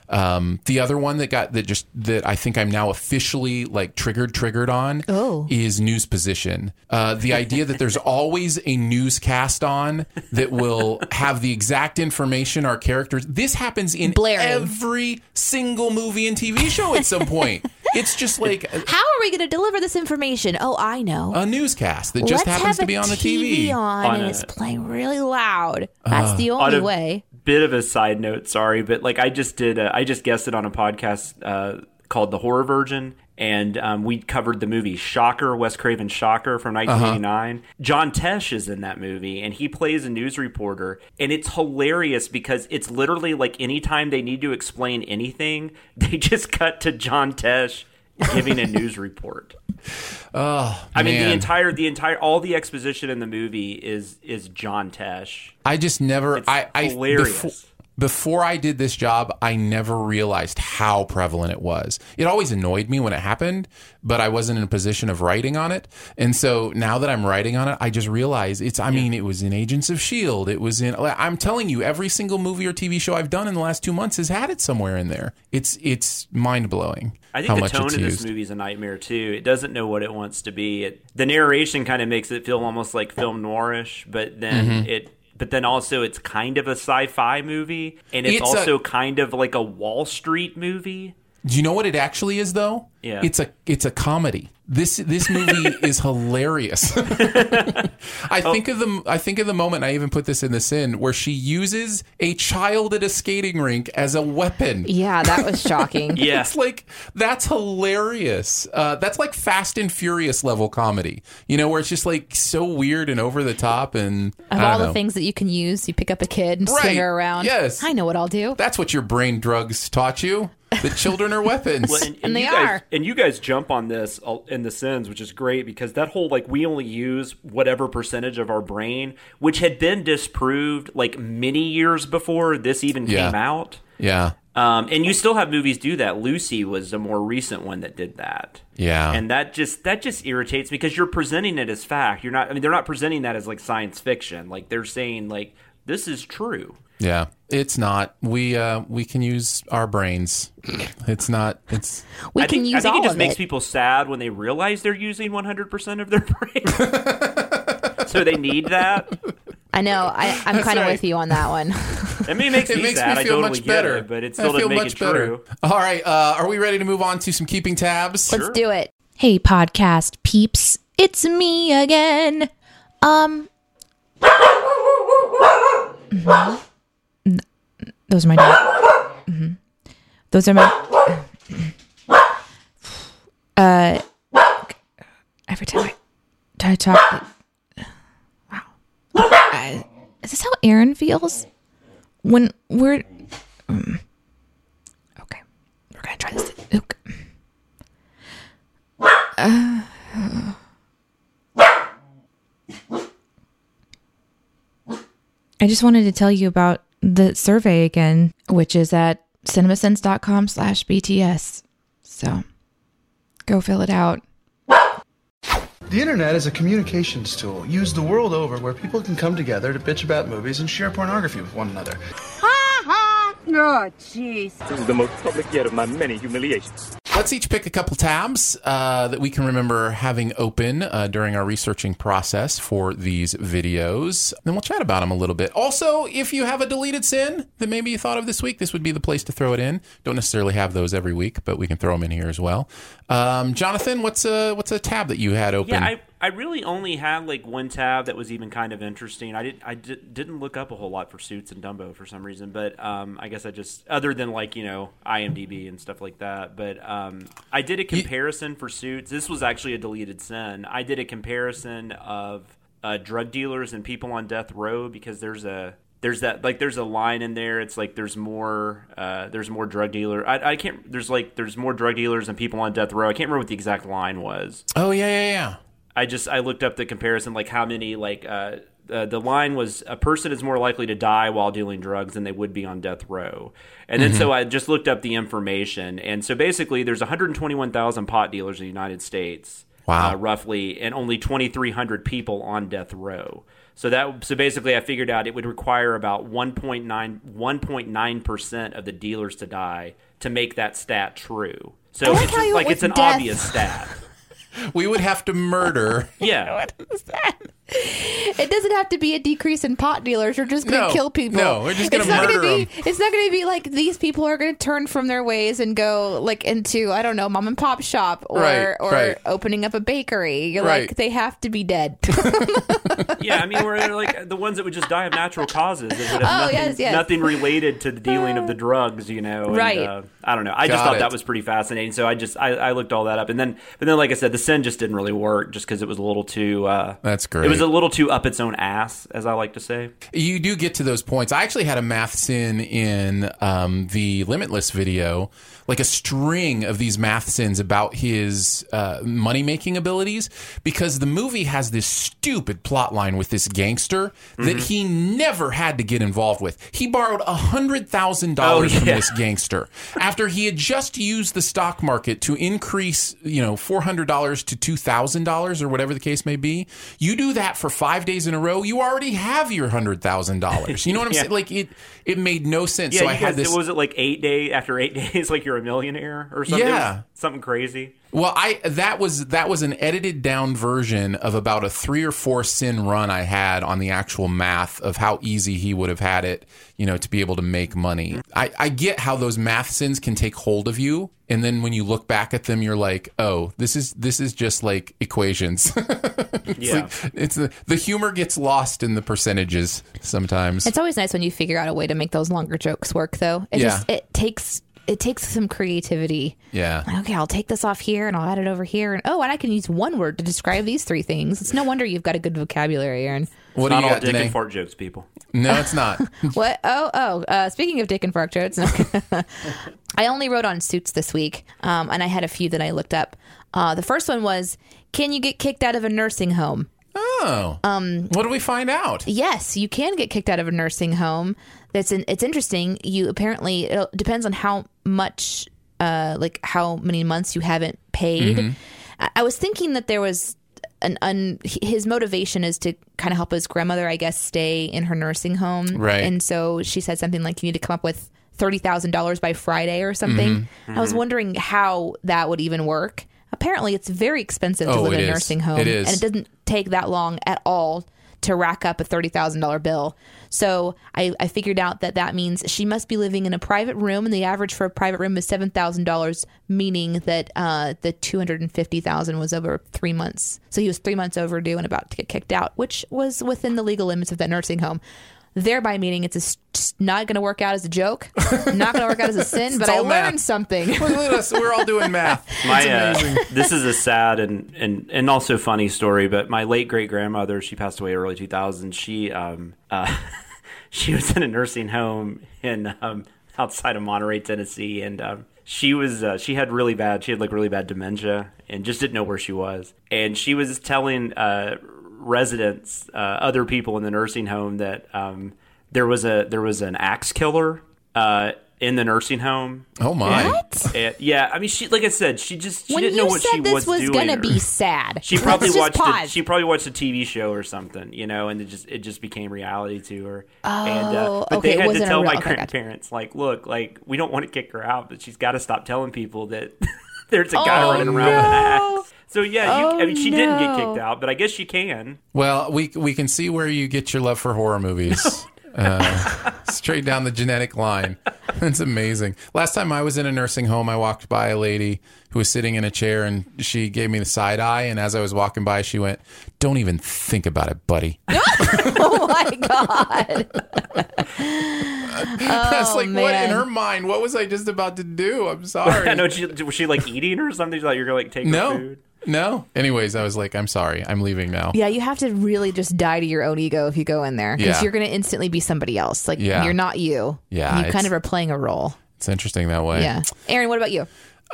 The other one that I think I'm now officially like triggered on is news position. The idea that there's always a newscast on that will have the exact information our characters. This happens in Blaring. every single movie and TV show at some point. It's just like How are we going to deliver this information? Oh, I know. a newscast that just Let's happens have to be a on the TV. on and it's playing really loud. That's the only way. Bit of a side note, sorry, but like I just guessed it on a podcast called The Horror Virgin, and we covered the movie Shocker, Wes Craven's Shocker from 1989. John Tesh is in that movie, and he plays a news reporter, and it's hilarious because it's literally like anytime they need to explain anything, they just cut to John Tesh giving a news report. I mean, the entire all the exposition in the movie is John Tesh. I just never. It's hilarious. Before I did this job, I never realized how prevalent it was. It always annoyed me when it happened, but I wasn't in a position of writing on it. And so now that I'm writing on it, I just realize I mean, it was in Agents of S.H.I.E.L.D. It was in, I'm telling you, every single movie or TV show I've done in the last 2 months has had it somewhere in there. It's mind blowing. I think the tone of this movie is a nightmare too. It doesn't know what it wants to be. The narration kind of makes it feel almost like film noirish, but then But then also it's kind of a sci-fi movie, and it's also kind of like a Wall Street movie. Do you know what it actually is, though? Yeah. It's a comedy. This movie is hilarious. I think of the moment, I even put this in the sin, where she uses a child at a skating rink as a weapon. Yeah, that was shocking. Yeah. It's like, that's hilarious. That's like Fast and Furious level comedy, where it's just like so weird and over the top. And Of all the things that you can use, you pick up a kid and swing her around. Yes. I know what I'll do. That's what your brain drugs taught you. The children are weapons. Well, And they you guys, are. And you guys jump on this in the sins, which is great because that whole we only use whatever percentage of our brain, which had been disproved many years before this even came out. Yeah. And you still have movies do that. Lucy was a more recent one that did that. Yeah. And that just irritates me because you're presenting it as fact. You're not. I mean, they're not presenting that as science fiction. They're saying this is true. Yeah, it's not. We can use our brains. It's not. It's. I think it just makes people sad when they realize they're using 100% of their brain. So they need that. I know. I'm kind of with you on that one. I mean, it makes me sad. Me I feel totally much better. get it, but it still doesn't make it true. All right, are we ready to move on to some keeping tabs? Let's do it. Hey, podcast peeps. It's me again. Those are my dogs. Those are my... Every time I talk... Wow. Is this how Aaron feels? When we're... Okay. We're going to try this. Okay. I just wanted to tell you about the survey again, which is at cinemasense.com/BTS. So go fill it out. The internet is a communications tool used the world over where people can come together to bitch about movies and share pornography with one another. Oh, jeez. This is the most public yet of my many humiliations. Let's each pick a couple tabs that we can remember having open during our researching process for these videos. Then we'll chat about them a little bit. Also, if you have a deleted sin that maybe you thought of this week, this would be the place to throw it in. Don't necessarily have those every week, but we can throw them in here as well. Jonathan, what's a tab that you had open? Yeah, I really only had one tab that was even kind of interesting. I didn't look up a whole lot for Suits and Dumbo for some reason, but I guess I just, other than IMDb and stuff like that, but I did a comparison for Suits. This was actually a deleted sin. I did a comparison of drug dealers and people on death row because there's a line in there. It's there's more drug dealer. There's more drug dealers and people on death row. I can't remember what the exact line was. Oh yeah. I looked up the comparison, how many, the line was a person is more likely to die while dealing drugs than they would be on death row. And then so I just looked up the information. And so basically there's 121,000 pot dealers in the United States, roughly, and only 2,300 people on death row. So basically I figured out it would require about 1.9% of the dealers to die to make that stat true. So it's an obvious stat. We would have to murder. Yeah. What is that? It doesn't have to be a decrease in pot dealers. You're just going to kill people. No, we're just going to murder them. It's not going to be these people are going to turn from their ways and go into, I don't know, mom and pop shop or opening up a bakery. You're they have to be dead. Yeah, I mean, we're the ones that would just die of natural causes. That would have nothing related to the dealing of the drugs, Right. And, I don't know. I just thought that was pretty fascinating. So I looked all that up. But then, like I said, the sin just didn't really work just because it was a little too... That's great. It was a little too up its own ass, as I like to say. You do get to those points. I actually had a math sin in the Limitless video, a string of these math sins about his money-making abilities, because the movie has this stupid plot line with this gangster that he never had to get involved with. He borrowed $100,000 from this gangster after he had just used the stock market to increase, $400 to $2,000 or whatever the case may be. You do that for 5 days in a row, you already have your $100,000. You know what I'm saying? It made no sense. Yeah, so I had this. Was it 8 days? After 8 days, you're a millionaire or something? Yeah, something crazy. Well, that was an edited down version of about a 3 or 4 sin run I had on the actual math of how easy he would have had it, to be able to make money. I get how those math sins can take hold of you, and then when you look back at them, you're like, oh, this is just like equations. The humor gets lost in the percentages sometimes. It's always nice when you figure out a way to make those longer jokes work, though. It takes some creativity. Yeah. Okay, I'll take this off here and I'll add it over here. And I can use one word to describe these 3 things. It's no wonder you've got a good vocabulary, Aaron. What do you not got, all dick Danae? and fart jokes, people. No, it's not. What? Speaking of dick and fart jokes, I only wrote on Suits this week, and I had a few that I looked up. The first one was, can you get kicked out of a nursing home? Oh. What do we find out? Yes, you can get kicked out of a nursing home. It's interesting. It depends on how much, how many months you haven't paid. Mm-hmm. I was thinking that there was his motivation is to kind of help his grandmother, I guess, stay in her nursing home. Right. And so she said something like, you need to come up with $30,000 by Friday or something. Mm-hmm. I was wondering how that would even work. Apparently, it's very expensive to live in a nursing home. It is. And it doesn't take that long at all to rack up a $30,000 bill. So I figured out that means she must be living in a private room, and the average for a private room is $7,000, meaning that the $250,000 was over 3 months. So he was 3 months overdue and about to get kicked out, which was within the legal limits of that nursing home. Thereby meaning it's not going to work out as a joke, not going to work out as a sin, but I learned something. Look at us. We're all doing math. This is a sad and also funny story, but my late great-grandmother, she passed away early 2000s. She was in a nursing home in outside of Monterey, Tennessee, and she had really bad dementia and just didn't know where she was. And she was telling residents, other people in the nursing home, that there was an axe killer in the nursing home. Oh my! And, yeah, I mean, she, like I said, she didn't know what she was doing. When you said this was gonna be sad, she probably watched a TV show or something, and it just became reality to her. Oh, but okay. they had to tell my grandparents, look, we don't want to kick her out, but she's got to stop telling people that there's a guy running around with an axe. So yeah, she didn't get kicked out, but I guess she can. Well, we can see where you get your love for horror movies. Straight down the genetic line. That's amazing. Last time I was in a nursing home, I walked by a lady who was sitting in a chair, and she gave me the side eye. And as I was walking by, she went, "Don't even think about it, buddy." Oh my God. That's like, man. What in her mind? What was I just about to do? I'm sorry. I know. Was she eating or something? She thought you were going to take her food? No. Anyways, I was like, I'm sorry. I'm leaving now. Yeah, you have to really just die to your own ego if you go in there, because you're going to instantly be somebody else. You're not you. Yeah. You kind of are playing a role. It's interesting that way. Yeah. Aaron, what about you?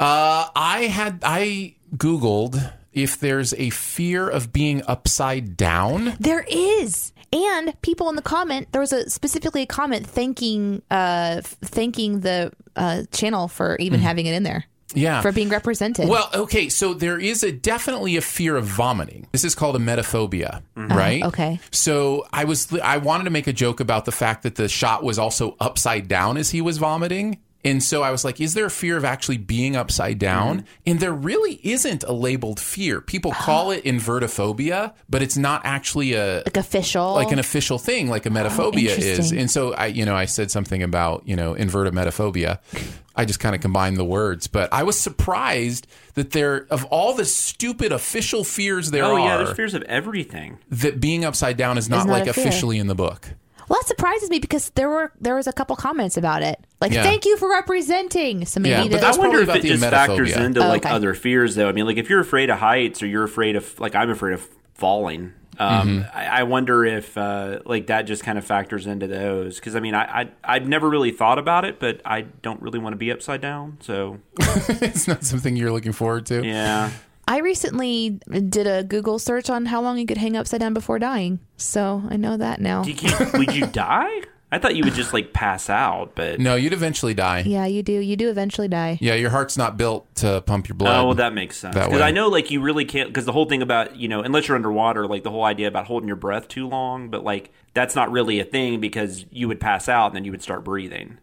I Googled if there's a fear of being upside down. There is. And people in the comment, there was specifically a comment thanking the channel for even having it in there. Yeah. For being represented. Well, okay, so there is definitely a fear of vomiting. This is called emetophobia, right? Okay. So I wanted to make a joke about the fact that the shot was also upside down as he was vomiting. And so I was like, is there a fear of actually being upside down? And there really isn't a labeled fear. People call it invertophobia, but it's not actually an official thing like emetophobia is. And so I said something about, invertometophobia. I just kind of combined the words, but I was surprised that of all the stupid official fears there are. Oh yeah, there's fears of everything. That being upside down is not officially in the book. Well, that surprises me because there was a couple comments about it. Thank you for representing. So maybe but that's I wonder probably if it just factors into other fears, though. I mean, if you're afraid of heights or you're afraid of, I'm afraid of falling. I wonder if that just kind of factors into those. Because I mean, I've never really thought about it, but I don't really want to be upside down. So it's not something you're looking forward to. Yeah. I recently did a Google search on how long you could hang upside down before dying, so I know that now. Would you die? I thought you would just pass out, but no, you'd eventually die. Yeah, you do. You do eventually die. Yeah, your heart's not built to pump your blood. Oh, well, that makes sense. Because I know, you really can't. Because the whole thing about unless you're underwater, the whole idea about holding your breath too long, but that's not really a thing because you would pass out and then you would start breathing.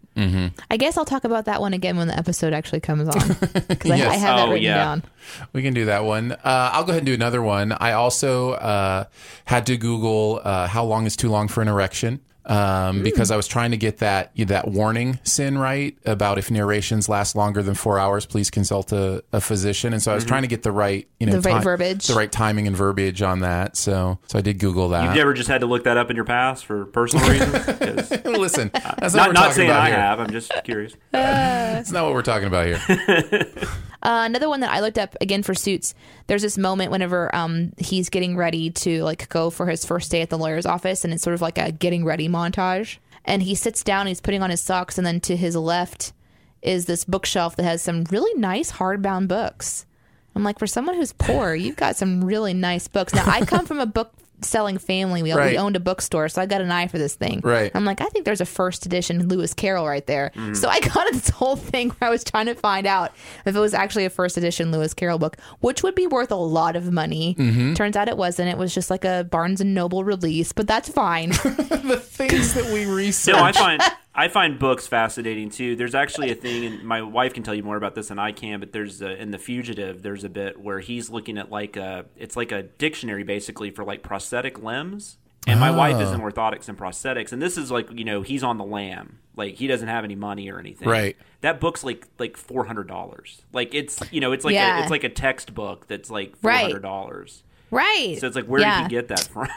I guess I'll talk about that one again when the episode actually comes on. Because Yes. I have that written down. We can do that one. I'll go ahead and do another one. I also had to Google how long is too long for an erection. Because I was trying to get that warning sin right about if narrations last longer than 4 hours, please consult a physician. And so I was trying to get the right, verbiage, the right timing and verbiage on that. So I did Google that. You've never just had to look that up in your past for personal reasons? Listen, that's not what we're not talking saying about I here. have. I'm just curious. That's not what we're talking about here. Another one that I looked up again for Suits. There's this moment whenever he's getting ready to like go for his first day at the lawyer's office, and it's sort of like a getting ready montage. And he sits down, he's putting on his socks, and then to his left is this bookshelf that has some really nice hardbound books. I'm like, for someone who's poor, you've got some really nice books. Now, I come from a book selling family. We owned a bookstore, so I got an eye for this thing. Right. I'm like, I think there's a first edition Lewis Carroll right there. So I got this whole thing where I was trying to find out if it was actually a first edition Lewis Carroll book, which would be worth a lot of money. Turns out it wasn't. It was just like a Barnes & Noble release, but that's fine. The things that we research. No, I find books fascinating too. There's actually a thing, and my wife can tell you more about this than I can, but there's in The Fugitive, there's a bit where he's looking at it's like a dictionary basically for like prosthetic limbs. And my wife is in orthotics and prosthetics, and this is like, he's on the lam. Like, he doesn't have any money or anything. Right. That book's like $400. Like, it's it's like a textbook that's like $400. Right. So it's like, where did he get that from?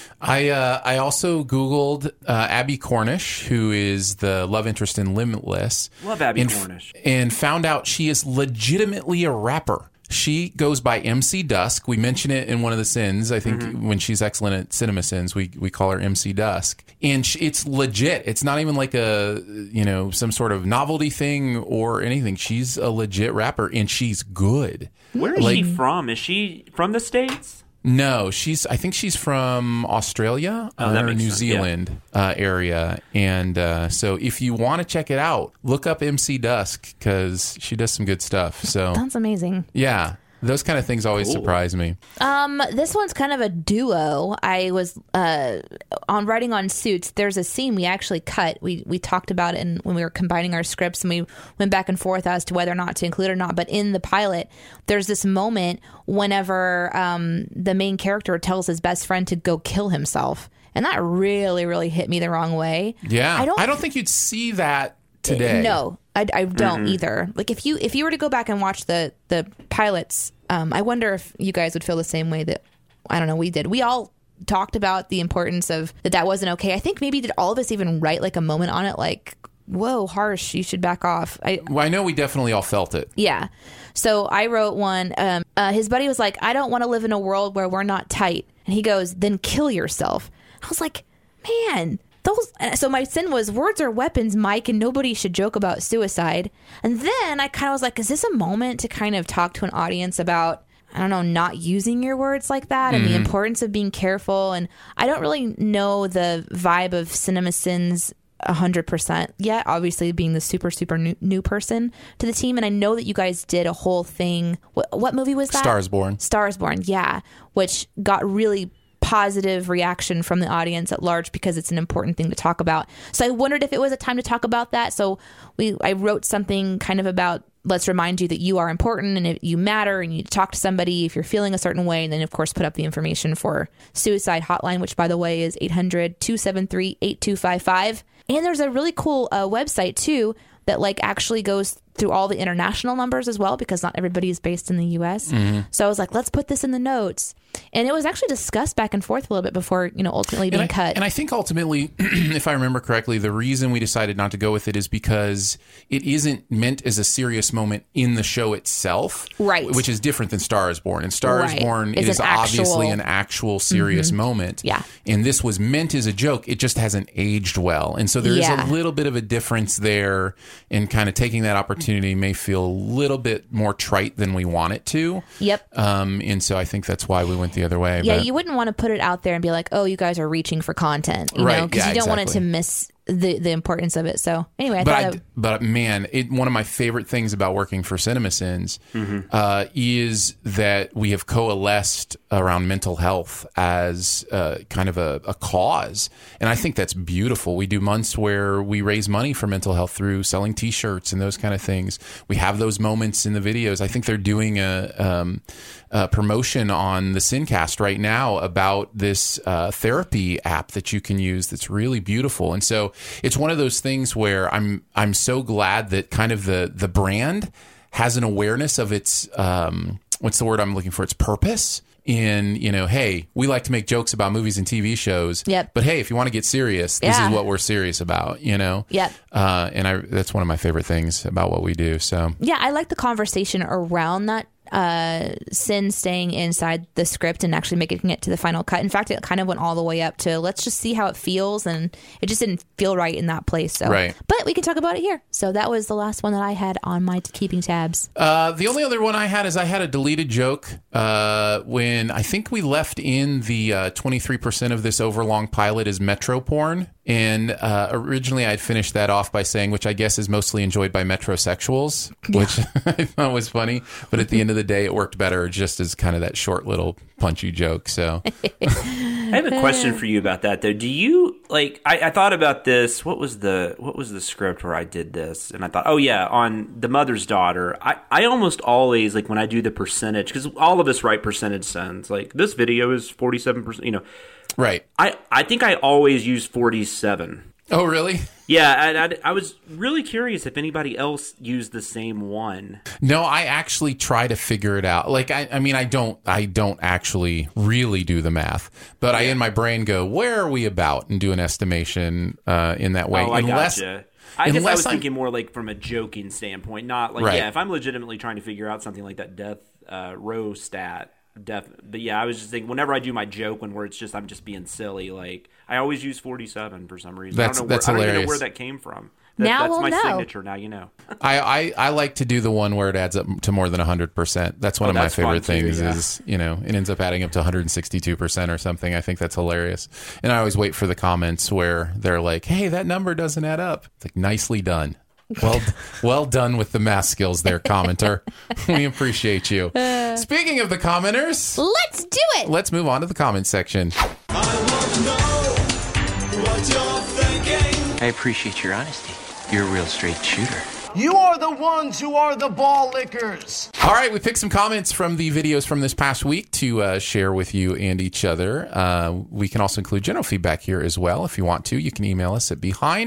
I also Googled Abby Cornish, who is the love interest in Limitless. Love Abby Cornish. And found out she is legitimately a rapper. She goes by MC Dusk. We mention it in one of the sins. I think when she's excellent at Cinema Sins, we call her MC Dusk. And it's legit. It's not even like a, some sort of novelty thing or anything. She's a legit rapper, and she's good. Where is she from? Is she from the States? No, I think she's from Australia or New Zealand area. And so if you want to check it out, look up MC Dusk because she does some good stuff. So That's amazing. Yeah. Those kind of things always surprise me. This one's kind of a duo. I was on writing on Suits. There's a scene we actually cut. We talked about it when we were combining our scripts, and we went back and forth as to whether or not to include it or not. But in the pilot, there's this moment whenever the main character tells his best friend to go kill himself, and that really, really hit me the wrong way. Yeah, I don't think you'd see that today. No, I don't either. Like if you were to go back and watch the pilots, I wonder if you guys would feel the same way that, I don't know, we did. We all talked about the importance of that wasn't okay. I think maybe did all of us even write like a moment on it, like, whoa, harsh, you should back off. I know we definitely all felt it. Yeah. So I wrote one. His buddy was like, I don't want to live in a world where we're not tight. And he goes, then kill yourself. I was like, man. So my sin was, words are weapons, Mike, and nobody should joke about suicide. And then I kind of was like, is this a moment to kind of talk to an audience about, I don't know, not using your words like that and the importance of being careful? And I don't really know the vibe of Cinema Sins 100% yet, obviously being the super new person to the team. And I know that you guys did a whole thing. What movie was that? Stars Born, yeah, which got really positive reaction from the audience at large because it's an important thing to talk about. So I wondered if it was a time to talk about that. So I wrote something kind of about, let's remind you that you are important and you matter and you need to talk to somebody if you're feeling a certain way. And then, of course, put up the information for Suicide Hotline, which, by the way, is 800-273-8255. And there's a really cool website, too, that actually goes through all the international numbers as well, because not everybody is based in the U.S. So I was like, let's put this in the notes. And it was actually discussed back and forth a little bit before, ultimately being cut. And I think ultimately, if I remember correctly, the reason we decided not to go with it is because it isn't meant as a serious moment in the show itself. Right. Which is different than Star is Born. In Star is Born, it is obviously an actual serious moment. Yeah. And this was meant as a joke. It just hasn't aged well. And so there is a little bit of a difference there, and kind of taking that opportunity may feel a little bit more trite than we want it to. Yep. And so I think that's why we went the other way. Yeah, but you wouldn't want to put it out there and be like, oh, you guys are reaching for content, you know, because you don't want it to the importance of it. So anyway, but man, one of my favorite things about working for CinemaSins is that we have coalesced around mental health as kind of a cause, and I think that's beautiful. We do months where we raise money for mental health through selling T-shirts and those kind of things. We have those moments in the videos. I think they're doing a promotion on the Sincast right now about this therapy app that you can use that's really beautiful. And so it's one of those things where I'm so glad that kind of the brand has an awareness of its what's the word I'm looking for? Its purpose. In, hey, we like to make jokes about movies and TV shows. Yep. But hey, if you want to get serious, this is what we're serious about, Yep. And that's one of my favorite things about what we do. So yeah, I like the conversation around that Sin staying inside the script and actually making it to the final cut. In fact, it kind of went all the way up to let's just see how it feels, and it just didn't feel right in that place. So, right. But we can talk about it here. So that was the last one that I had on my keeping tabs. The only other one I had is I had a deleted joke when I think we left in the 23% of this overlong pilot is metro porn. And originally I'd finished that off by saying, which I guess is mostly enjoyed by metrosexuals, which I thought was funny. But at the end of the day, it worked better just as kind of that short little punchy joke. So I have a question for you about that, though. Do you like? I thought about this. What was the script where I did this? And I thought, oh yeah, on The Mother's Daughter. I almost always like when I do the percentage, because all of us write percentage sends. Like this video is 47%. Right. I think I always use 47. Oh, really? Yeah, I was really curious if anybody else used the same one. No, I actually try to figure it out. Like, I mean, I don't actually really do the math, but I in my brain go, where are we about, and do an estimation in that way. Oh, I gotcha. I guess I was thinking more like from a joking standpoint, not like, right. Yeah, if I'm legitimately trying to figure out something like that death row stat. But yeah, I was just thinking whenever I do my joke where it's just I'm just being silly, like I always use 47 for some reason. I don't even know where that came from. That's my signature. Now you know. I like to do the one where it adds up to more than 100%. That's one of my favorite things. Yeah. Is it ends up adding up to 162% or something. I think that's hilarious. And I always wait for the comments where they're like, "Hey, that number doesn't add up." It's like, nicely done. Well done with the math skills there, commenter. We appreciate you. Speaking of the commenters, let's do it. Let's move on to the comment section. I want to know what you're thinking. I appreciate your honesty. You're a real straight shooter. You are the ones who are the ball lickers. All right, we picked some comments from the videos from this past week to share with you and each other. We can also include general feedback here as well. If you want to, you can email us at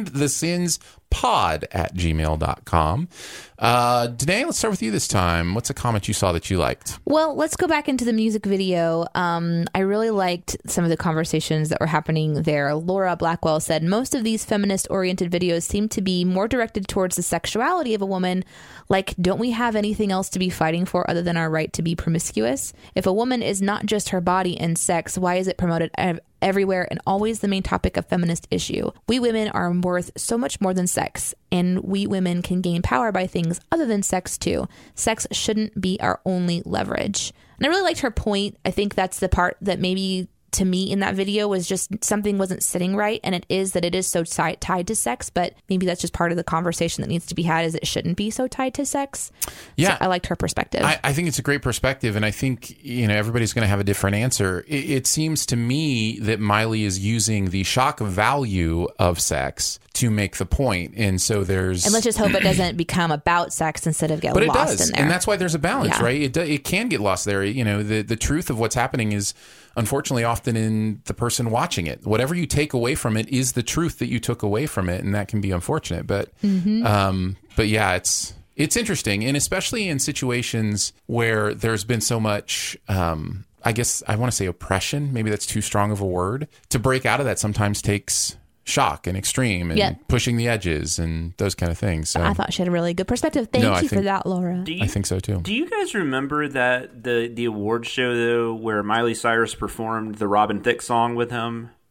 behindthesinspod@gmail.com. Danae, let's start with you this time. What's a comment you saw that you liked? Well, let's go back into the music video. I really liked some of the conversations that were happening there. Laura Blackwell said, most of these feminist-oriented videos seem to be more directed towards the sexuality of a woman. Like, don't we have anything else to be fighting for other than our right to be promiscuous? If a woman is not just her body and sex, why is it promoted everywhere and always the main topic of feminist issue? We women are worth so much more than sex, and we women can gain power by things other than sex too. Sex shouldn't be our only leverage. And I really liked her point. I think that's the part that maybe to me in that video was just something wasn't sitting right, and it is so tied to sex, but maybe that's just part of the conversation that needs to be had, is it shouldn't be so tied to sex. Yeah, so I liked her perspective. I think it's a great perspective, and I think everybody's going to have a different answer. It seems to me that Miley is using the shock value of sex to make the point, and so there's. And let's just hope it doesn't become about sex instead of get lost in there. But it does, and that's why there's a balance, right? It can get lost there. The truth of what's happening is, unfortunately, often in the person watching it. Whatever you take away from it is the truth that you took away from it, and that can be unfortunate. But but yeah, it's interesting, and especially in situations where there's been so much. I guess I want to say oppression. Maybe that's too strong of a word. To break out of that sometimes takes shock and extreme and pushing the edges and those kind of things. So, I thought she had a really good perspective. Thank you for that, Laura. I think so too. Do you guys remember that the award show though, where Miley Cyrus performed the Robin Thicke song with him?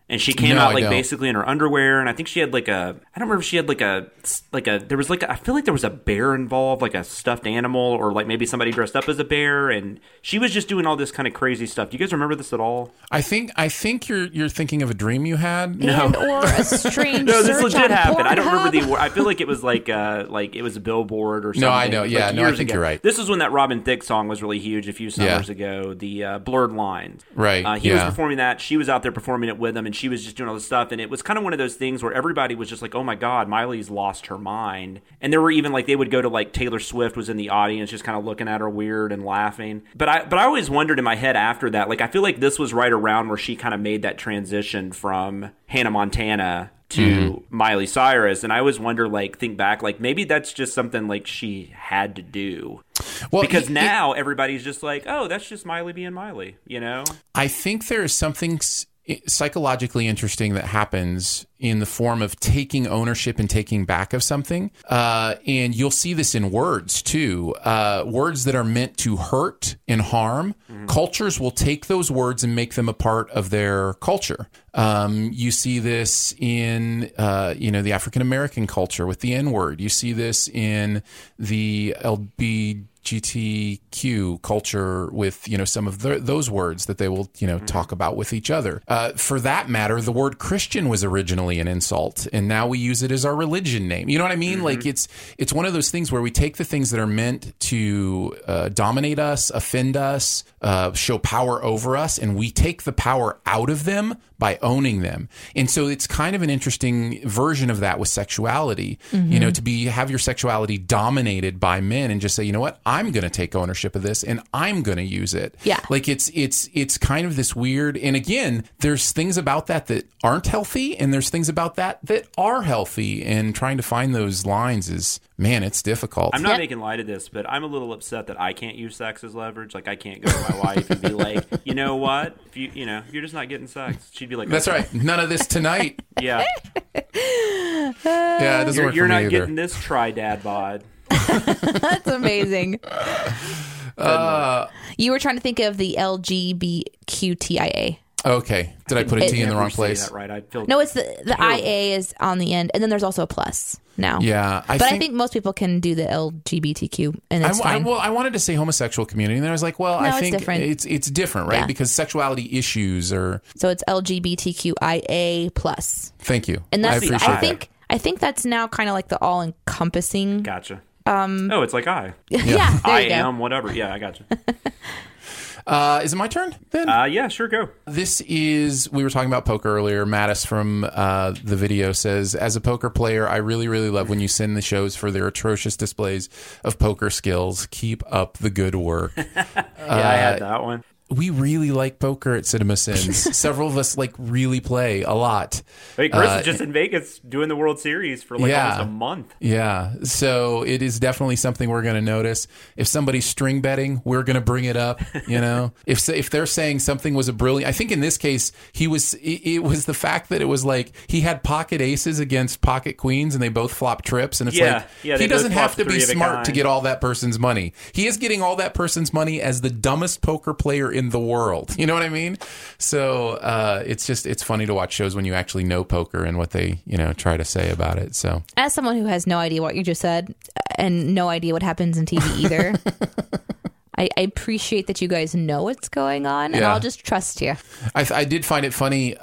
And she came out basically in her underwear, and I think she had I don't remember if she had I feel like there was a bear involved, like a stuffed animal, or like maybe somebody dressed up as a bear, and she was just doing all this kind of crazy stuff. Do you guys remember this at all? I think you're thinking of a dream you had. No, or a strange. No, this search legit on happened. I don't remember Pornhub. the. I feel like it was like it was a billboard or something. No, I know. Yeah, like no, I think you're right. This was when that Robin Thicke song was really huge a few summers ago. The Blurred Lines. Right. He was performing that. She was out there performing it with him, and she was just doing all this stuff. And it was kind of one of those things where everybody was just like, "Oh my God, Miley's lost her mind." And there were even like they would go to like Taylor Swift was in the audience, just kind of looking at her weird and laughing. But I always wondered in my head after that, like I feel like this was right around where she kind of made that transition from Hannah Montana to Miley Cyrus, and I always wonder, like, think back, like maybe that's just something like she had to do. Well, because now everybody's just like, oh, that's just Miley being Miley, you know? I think there is something psychologically interesting that happens in the form of taking ownership and taking back of something. And you'll see this in words too. Words that are meant to hurt and harm. Cultures will take those words and make them a part of their culture. You see this in, the African American culture with the N-word. You see this in the LGBTQ culture with, some of those words that they will, talk about with each other. For that matter, the word Christian was originally an insult, and now we use it as our religion name. You know what I mean? Like it's one of those things where we take the things that are meant to dominate us, offend us, show power over us, and we take the power out of them by owning them. And so it's kind of an interesting version of that with sexuality, to have your sexuality dominated by men and just say, you know what, I'm going to take ownership of this and I'm going to use it. Yeah. Like it's kind of this weird, and again, there's things about that aren't healthy and there's things about that are healthy, and trying to find those lines is, man, it's difficult. I'm not making light of this, but I'm a little upset that I can't use sex as leverage. Like I can't go to my wife and be like, you know what? If you're just not getting sex. She'd be like, that's right. None of this tonight. Yeah. Yeah, it doesn't work for me You're not either. getting this dad bod. That's amazing. You were trying to think of the LGBTQIA. Okay. Did I put a T in the wrong place? That right. I feel No, it's the IA is on the end, and then there's also a plus now. Yeah. I think most people can do the LGBTQ, and it's fine. I wanted to say homosexual community, and then I was like, well, I think it's different, right? Yeah. Because sexuality issues are... So it's LGBTQIA plus. Thank you. And that's I think that's now kind of like the all-encompassing... Gotcha. It's like I. Yeah, I am, whatever. Yeah, I gotcha. Is it my turn then? Yeah, sure, go. We were talking about poker earlier. Mattis from the video says, as a poker player, I really, really love when you send the shows for their atrocious displays of poker skills. Keep up the good work. I had that one. We really like poker at Cinema Sins. Several of us really play a lot. Wait, Chris is just in Vegas doing the World Series for almost a month. Yeah, so it is definitely something we're going to notice. If somebody's string betting, we're going to bring it up. If they're saying something was a brilliant, I think in this case it was the fact that it was like he had pocket aces against pocket queens and they both flop trips, and it's he doesn't have to be smart to get all that person's money. He is getting all that person's money as the dumbest poker player in the world. You know what I mean? So it's funny to watch shows when you actually know poker and what they try to say about it. So as someone who has no idea what you just said and no idea what happens in TV either, I appreciate that you guys know what's going on, and I'll just trust you. I did find it funny.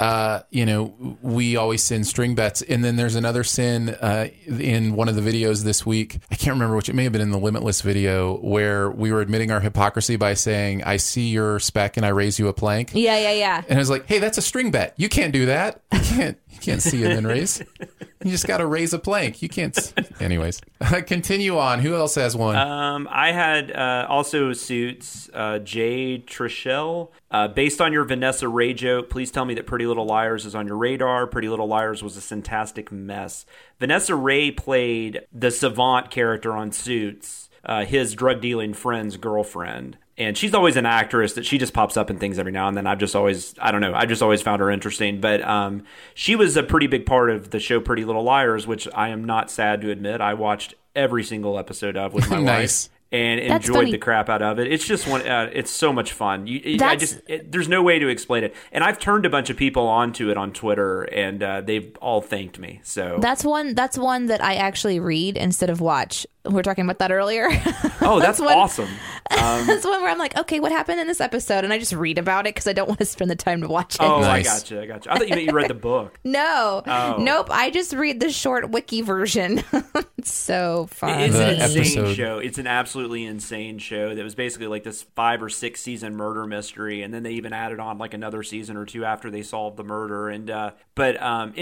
We always send string bets, and then there's another sin in one of the videos this week. I can't remember which. It may have been in the Limitless video where we were admitting our hypocrisy by saying, "I see your spec and I raise you a plank." Yeah. And I was like, "Hey, that's a string bet. You can't do that. You can't see and then raise. You just got to raise a plank. You can't." Anyways, continue on. Who else has one? I had also Suits, Jay Trichelle. Based on your Vanessa Ray joke, please tell me that Pretty Little Liars is on your radar. Pretty Little Liars was a fantastic mess. Vanessa Ray played the savant character on Suits, his drug-dealing friend's girlfriend. And she's always an actress that she just pops up in things every now and then. I just always found her interesting. But she was a pretty big part of the show Pretty Little Liars, which I am not sad to admit I watched every single episode of with my Nice. wife. and That's enjoyed funny. the crap out of it. It's just one. It's so much fun. That's- There's no way to explain it. And I've turned a bunch of people onto it on Twitter, and they've all thanked me. So That's one that I actually read instead of watch. We were talking about that earlier. oh, that's one- awesome. That's one where I'm like, okay, what happened in this episode? And I just read about it because I don't want to spend the time to watch it. Oh, Nice. I got you. I thought you meant you read the book. No. Oh. Nope. I just read the short wiki version. It's so fun. It's The an insane episode- show. It's an absolutely insane show that was basically like this 5 or 6 season murder mystery, and then they even added on like another season or 2 after they solved the murder. And but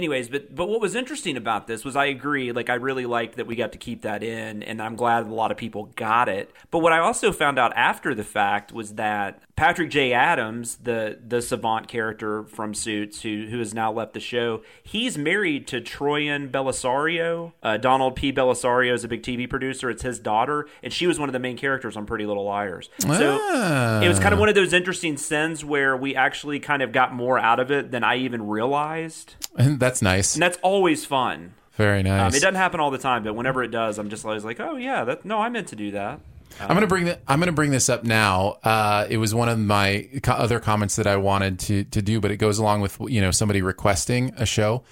what was interesting about this was I agree. Like I really liked that we got to keep that in, and I'm glad a lot of people got it. But what I also found out after the fact was that Patrick J. Adams, the savant character from Suits, who has now left the show, he's married to Troyan Belisario. Donald P. Belisario is a big TV producer. It's his daughter, and she was one of the main characters on Pretty Little Liars. So it was kind of one of those interesting sins where we actually kind of got more out of it than I even realized. That's nice. And that's always fun. Very nice. It doesn't happen all the time, but whenever it does, I'm just always like, oh yeah, I meant to do that. I'm gonna bring this up now. It was one of my other comments that I wanted to do, but it goes along with somebody requesting a show.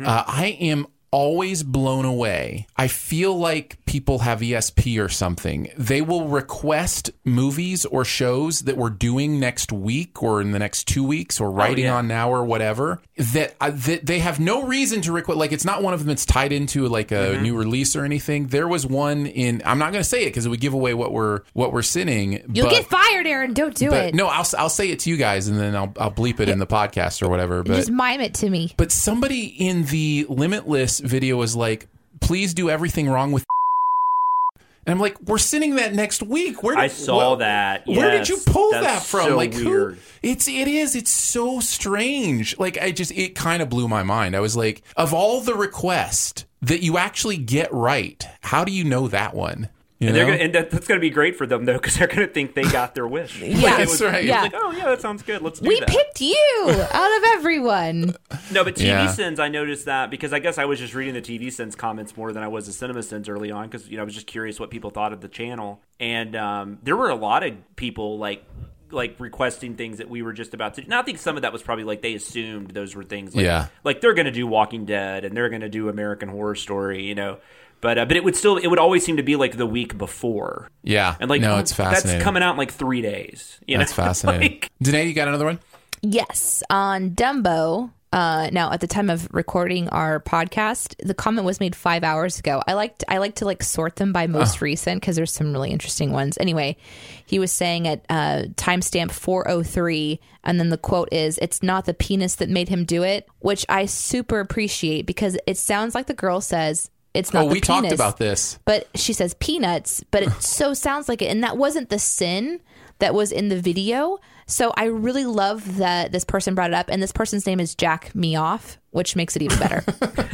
I am always blown away. I feel like people have ESP or something. They will request movies or shows that we're doing next week or in the next 2 weeks or writing on now or whatever that they have no reason to request. Like it's not one of them that's tied into like a new release or anything. There was one I'm not going to say it because it would give away what we're sinning. You'll get fired, Aaron. Don't do it. No, I'll say it to you guys and then I'll bleep it in the podcast or whatever. But just mime it to me. But somebody in the Limitless video was like, please do everything wrong with and I'm like, we're sending that next week. I saw that. Where did you pull That's that from? so Like weird. It's so strange. Like it kind of blew my mind. I was like, of all the requests that you actually get right, how do you know that one? And that's going to be great for them, though, because they're going to think they got their wish. Yeah, that's right. Yeah. It's like, oh, yeah, that sounds good. Let's do We that. picked you out of everyone. No, but TV Yeah. Sins, I noticed that because I guess I was just reading the TV Sins comments more than I was the Cinema Sins early on because, I was just curious what people thought of the channel. And there were a lot of people, like requesting things that we were just about to. Now I think some of that was probably like they assumed those were things. Like they're going to do Walking Dead and they're going to do American Horror Story, But it would always seem to be like the week before. Yeah. And like, no, it's fascinating. That's coming out in like 3 days. That's fascinating. Danae, you got another one? Yes, on Dumbo. Now, at the time of recording our podcast, the comment was made 5 hours ago. I like to like sort them by most recent because there's some really interesting ones. Anyway, he was saying at timestamp 4:03, and then the quote is, "It's not the penis that made him do it," which I super appreciate because it sounds like the girl says it's not the we penis. talked about this. But she says peanuts, but it so sounds like it. And that wasn't the sin that was in the video. So I really love that this person brought it up. And this person's name is Jack Me Off, which makes it even better.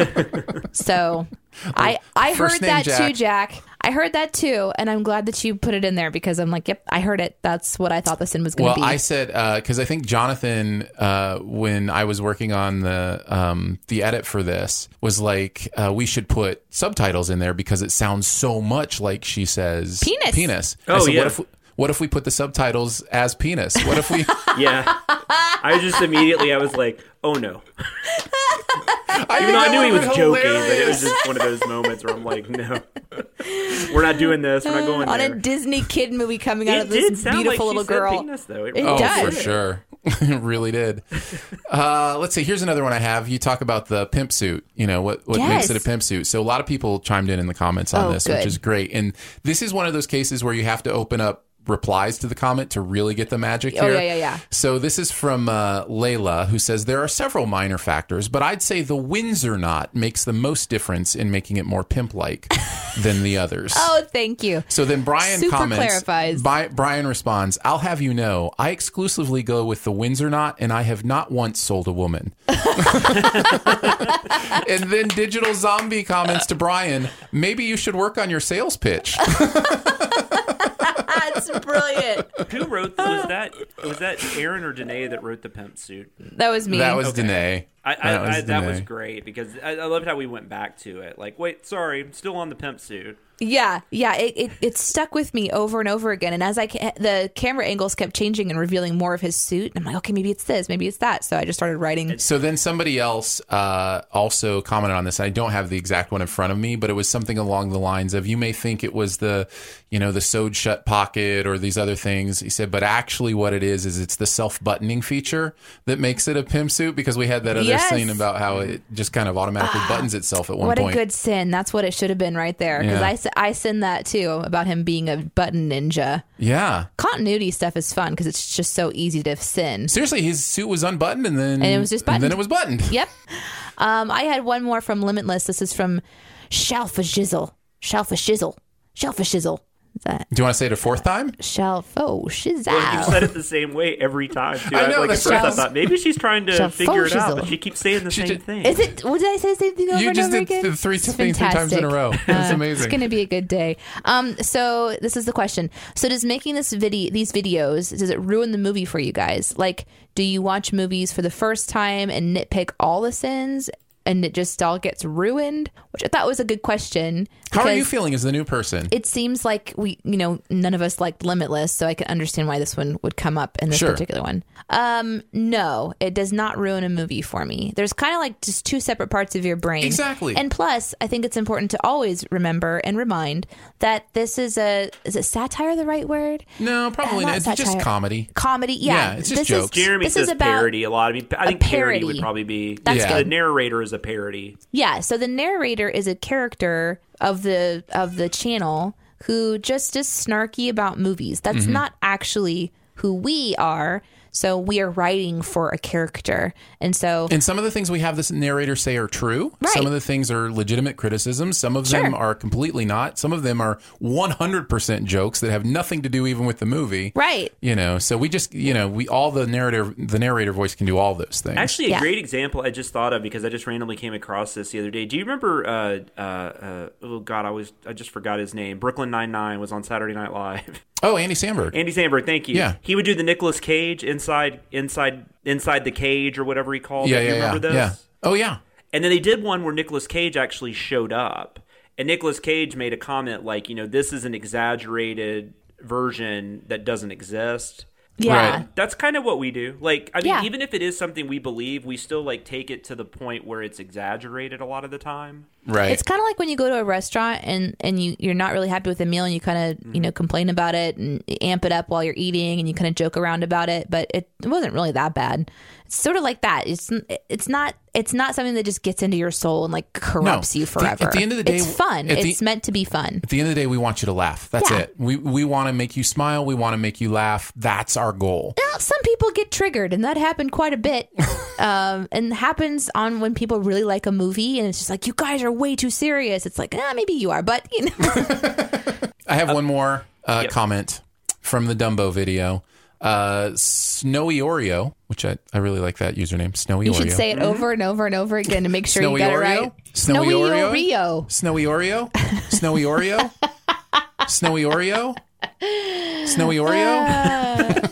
So I heard First name that Jack. too, Jack. I heard that too. And I'm glad that you put it in there because I'm like, yep, I heard it. That's what I thought the sin was going to be. Well, I said, because I think Jonathan, when I was working on the edit for this, was like, we should put subtitles in there because it sounds so much like she says Penis. I said, yeah. What if we put the subtitles as penis? What if we... Yeah. I was like, oh no. Even though I knew he was joking, but it was just one of those moments where I'm like, no. We're not doing this. We're not going on there. a Disney kid movie coming out It of did this sound beautiful like she little said girl. penis, though. It Oh, does. for sure. It really did. Let's see. Here's another one I have. You talk about the pimp suit. What Yes. makes it a pimp suit. So a lot of people chimed in the comments on Oh, this, good. which is great. And this is one of those cases where you have to open up replies to the comment to really get the magic here. Yeah. So this is from Layla, who says, there are several minor factors, but I'd say the Windsor knot makes the most difference in making it more pimp-like than the others. Oh, thank you. So then Brian Super comments. clarifies. Brian responds, I'll have you know, I exclusively go with the Windsor knot, and I have not once sold a woman. And then Digital Zombie comments to Brian, maybe you should work on your sales pitch. That's brilliant. Who wrote was that Aaron or Danae that wrote the pimp suit? That was me. That was Danae. That was great because I loved how we went back to it. Like, wait, sorry, I'm still on the pimp suit. Yeah. It stuck with me over and over again. And as the camera angles kept changing and revealing more of his suit, I'm like, okay, maybe it's this, maybe it's that. So I just started writing. So then somebody else also commented on this. I don't have the exact one in front of me, but it was something along the lines of, you may think it was the sewed shut pocket or these other things. He said, but actually what it is it's the self-buttoning feature that makes it a pimp suit, because we had that other scene about how it just kind of automatically buttons itself at one point. What a good sin. That's what it should have been right there. Because I sinned that too, about him being a button ninja. Yeah. Continuity stuff is fun because it's just so easy to sin. Seriously, his suit was unbuttoned and it was just buttoned. And then it was buttoned. Yep. I had one more from Limitless. This is from Shalfa Shizzle. Do you want to say it a fourth time? Shizzle. Well, you said it the same way every time, too. I know, at first I thought, maybe she's trying to figure it out, but she keeps saying the same thing. Is it? Did I say the same thing over and over again? You just did the three times in a row. It's amazing. It's going to be a good day. So this is the question. So does making these videos, does it ruin the movie for you guys? Like, do you watch movies for the first time and nitpick all the sins, and it just all gets ruined? Which I thought was a good question. How are you feeling as the new person? It seems like none of us liked Limitless, so I can understand why this one would come up in this particular one. No, it does not ruin a movie for me. There's kind of like just two separate parts of your brain. Exactly. And plus, I think it's important to always remember and remind that this is it satire the right word? No, probably not. It's just comedy. Comedy, yeah. It's just jokes. Jeremy says parody a lot. I think parody would probably be. That's good. The narrator is a parody. Yeah, so the narrator is a character of the channel who just is snarky about movies. That's not actually who we are. So we are writing for a character. And some of the things we have this narrator say are true. Right. Some of the things are legitimate criticisms. Some of them are completely not. Some of them are 100% jokes that have nothing to do even with the movie. Right. So we just, the narrator voice can do all those things. Actually, a great example I just thought of, because I just randomly came across this the other day. Do you remember, oh God, I just forgot his name. Brooklyn Nine-Nine was on Saturday Night Live. Oh, Andy Samberg. Andy Samberg, thank you. Yeah. He would do the Nicolas Cage inside the cage, or whatever he called it. You remember this? Yeah. Oh, yeah. And then they did one where Nicolas Cage actually showed up. And Nicolas Cage made a comment like, this is an exaggerated version that doesn't exist. Yeah. Right. That's kind of what we do. Like, I mean, even if it is something we believe, we still take it to the point where it's exaggerated a lot of the time. Right. It's kind of like when you go to a restaurant and you're not really happy with the meal, and you kind of, complain about it and amp it up while you're eating, and you kind of joke around about it, but it wasn't really that bad. It's sort of like that. It's not something that just gets into your soul and corrupts you forever. At the end of the day, it's fun. It's meant to be fun. At the end of the day, we want you to laugh. That's it. We want to make you smile. We want to make you laugh. That's our goal. Now, some people get triggered, and that happened quite a bit. And happens when people really like a movie, and it's just like, you guys are way too serious. It's like, maybe you are, but I have one more comment from the Dumbo video. Snowy Oreo, which I really like that username, Snowy Oreo. You should say it over and over and over again to make sure Snowy you got Oreo? it right. Snowy Oreo. Snowy Oreo. Snowy Oreo. Snowy Oreo. Snowy Oreo.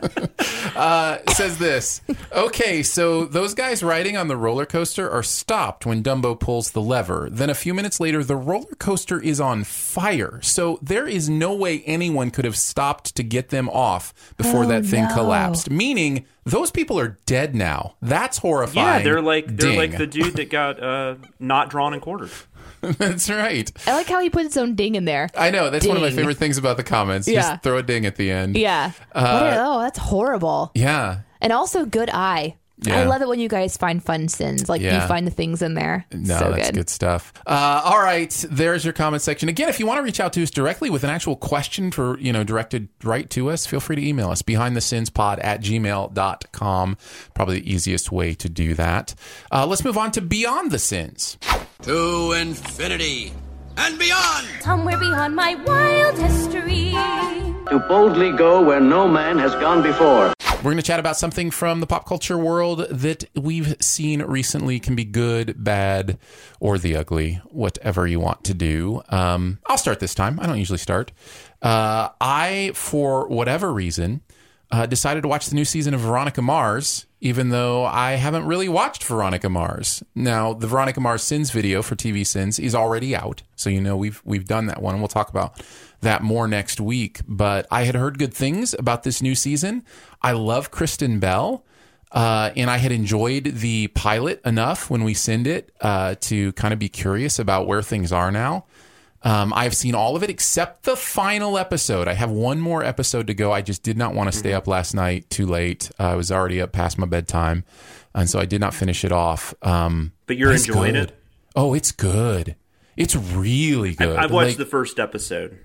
Says this. Okay, so those guys riding on the roller coaster are stopped when Dumbo pulls the lever. Then a few minutes later, the roller coaster is on fire. So there is no way anyone could have stopped to get them off before that thing collapsed. Meaning, those people are dead now. That's horrifying. Yeah, they're like the dude that got not drawn and quartered. That's right. I like how he put his own ding in there. I know. That's one of my favorite things about the comments. Yeah. Just throw a ding at the end. Yeah. That's horrible. Yeah. And also, good eye. Yeah. I love it when you guys find fun sins. You find the things in there. No, so that's good stuff. All right. There's your comment section. Again, if you want to reach out to us directly with an actual question directed right to us, feel free to email us, behindthesinspod@gmail.com. Probably the easiest way to do that. Let's move on to Beyond the Sins. To infinity and beyond. Somewhere beyond my wild history. To boldly go where no man has gone before. We're going to chat about something from the pop culture world that we've seen recently. Can be good, bad, or the ugly, whatever you want to do. I'll start this time. I don't usually start. I, for whatever reason, decided to watch the new season of Veronica Mars even though I haven't really watched Veronica Mars. Now, the Veronica Mars Sins video for TV Sins is already out, so we've done that one, and we'll talk about that more next week. But I had heard good things about this new season. I love Kristen Bell, and I had enjoyed the pilot enough when we send it to kind of be curious about where things are now. I've seen all of it except the final episode. I have one more episode to go. I just did not want to stay up last night too late. I was already up past my bedtime, and so I did not finish it off. But you're enjoying it? Oh, it's good. It's really good. I've watched the first episode.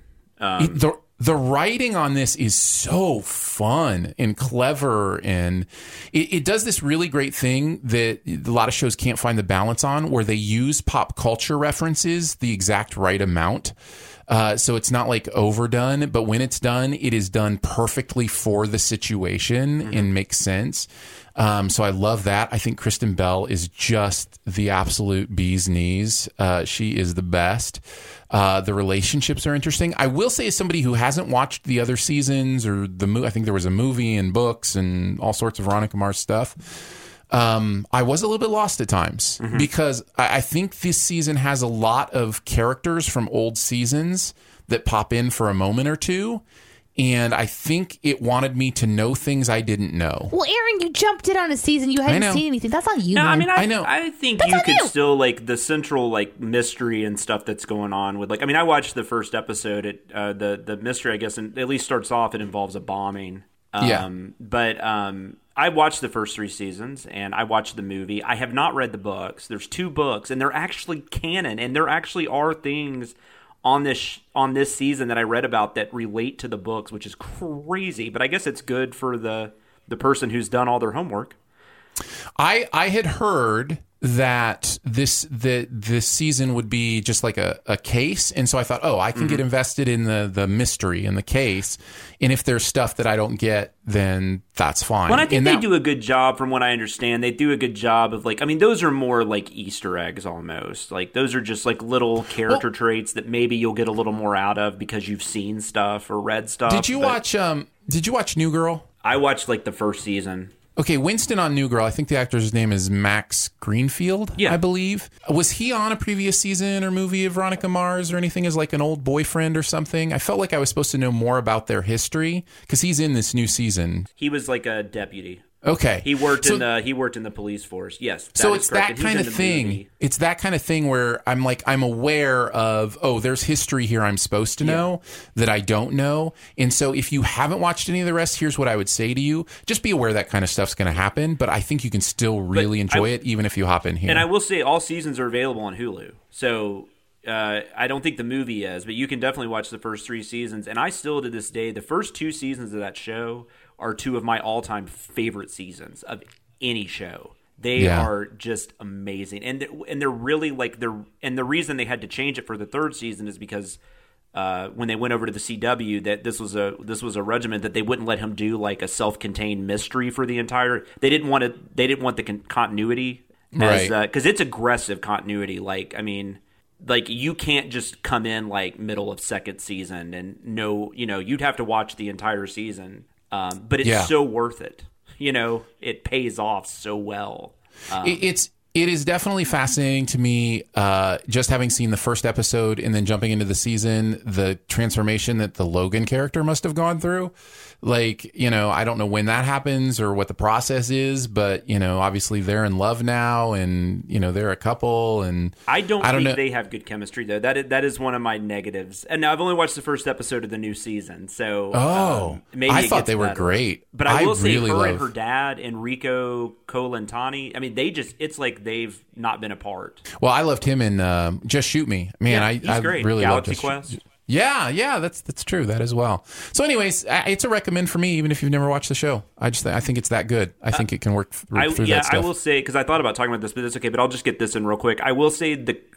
The writing on this is so fun and clever, and it does this really great thing that a lot of shows can't find the balance on, where they use pop culture references the exact right amount. So it's not like overdone, but when it's done, it is done perfectly for the situation and makes sense. So I love that. I think Kristen Bell is just the absolute bee's knees. She is the best. The relationships are interesting. I will say, as somebody who hasn't watched the other seasons or I think there was a movie and books and all sorts of Veronica Mars stuff. I was a little bit lost at times because I think this season has a lot of characters from old seasons that pop in for a moment or two. And I think it wanted me to know things I didn't know. Well, Aaron, you jumped in on a season. You hadn't seen anything. That's on you, no, man. I mean, I know. I think That's you on could you. still, like, the central, like, mystery and stuff that's going on with, like, I mean, I watched the first episode. The mystery, I guess, at least starts off, it involves a bombing. But I watched the first 3 seasons, and I watched the movie. I have not read the books. There's 2 books, and they're actually canon, and there actually are things on this season that I read about that relate to the books, which is crazy. But I guess it's good for the person who's done all their homework. I had heard that this season would be just like a case, and so I thought, I can get invested in the mystery and the case, and if there's stuff that I don't get, then that's fine. Well, I think they do a good job, from what I understand. They do a good job of, like, I mean, those are more like Easter eggs almost. Like, those are just like little character traits that maybe you'll get a little more out of because you've seen stuff or read stuff. Did you watch New Girl? I watched like the first season. Okay, Winston on New Girl, I think the actor's name is Max Greenfield, I believe. Was he on a previous season or movie of Veronica Mars or anything as like an old boyfriend or something? I felt like I was supposed to know more about their history because he's in this new season. He was like a deputy. Okay. He worked in the police force. Yes. So it's that kind of thing. Movie. It's that kind of thing where I'm aware of, there's history here I'm supposed to know that I don't know. And so if you haven't watched any of the rest, here's what I would say to you. Just be aware that kind of stuff's going to happen, but I think you can still really enjoy it even if you hop in here. And I will say all seasons are available on Hulu. So I don't think the movie is, but you can definitely watch the first 3 seasons. And I still, to this day, the first 2 seasons of that show are 2 of my all-time favorite seasons of any show. They are just amazing, and they're really like and the reason they had to change it for the 3rd season is because when they went over to the CW, that this was a regiment that they wouldn't let him do like a self-contained mystery for the entire. They didn't want the continuity, because it's aggressive continuity. Like, I mean, like, you can't just come in like middle of 2nd season and know, you'd have to watch the entire season. But it's so worth it. It pays off so well. It is definitely fascinating to me, just having seen the first episode and then jumping into the season, the transformation that the Logan character must have gone through. Like, I don't know when that happens or what the process is, but, obviously they're in love now and, they're a couple. And I don't think they have good chemistry, though. That is one of my negatives. And now I've only watched the first episode of the new season. So maybe I thought they were great. But I will say her and her dad, Enrico Colantani, I mean, it's like they've not been apart. Well, I loved him in Just Shoot Me. Man, he's I great. really loved Galaxy Quest. Yeah, that's true. That as well. So, anyways, it's a recommend for me, even if you've never watched the show. I think it's that good. I think it can work through that stuff. I will say, because I thought about talking about this, but that's okay. But I'll just get this in real quick. I will say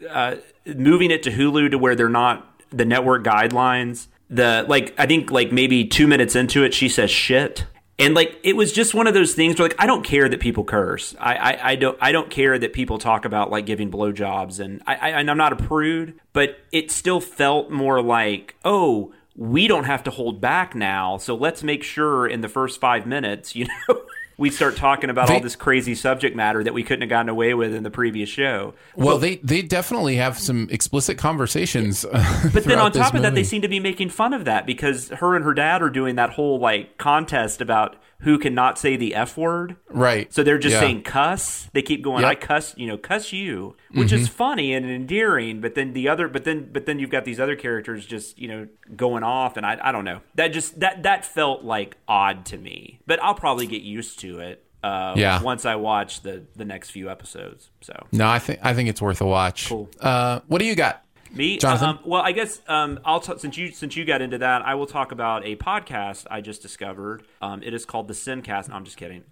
moving it to Hulu to where they're not the network guidelines. I think maybe 2 minutes into it, she says shit. And like, it was just one of those things where, like, I don't care that people curse. I don't care that people talk about like giving blowjobs, and I'm not a prude, but it still felt more like, we don't have to hold back now, so let's make sure in the first 5 minutes, we'd start talking about all this crazy subject matter that we couldn't have gotten away with in the previous show. Well, they definitely have some explicit conversations. But then on top of that, they seem to be making fun of that because her and her dad are doing that whole like contest about who cannot say the F word. Right. So they're just saying cuss. They keep going, I cuss, cuss you, which is funny and endearing. But then but then you've got these other characters just, going off. And I don't know. That felt like odd to me. But I'll probably get used to it. Once I watch the next few episodes. So no, I think it's worth a watch. Cool. What do you got? Me? Jonathan? Well, I guess I'll since you got into that, I will talk about a podcast I just discovered. It is called the Sincast. No, I'm just kidding.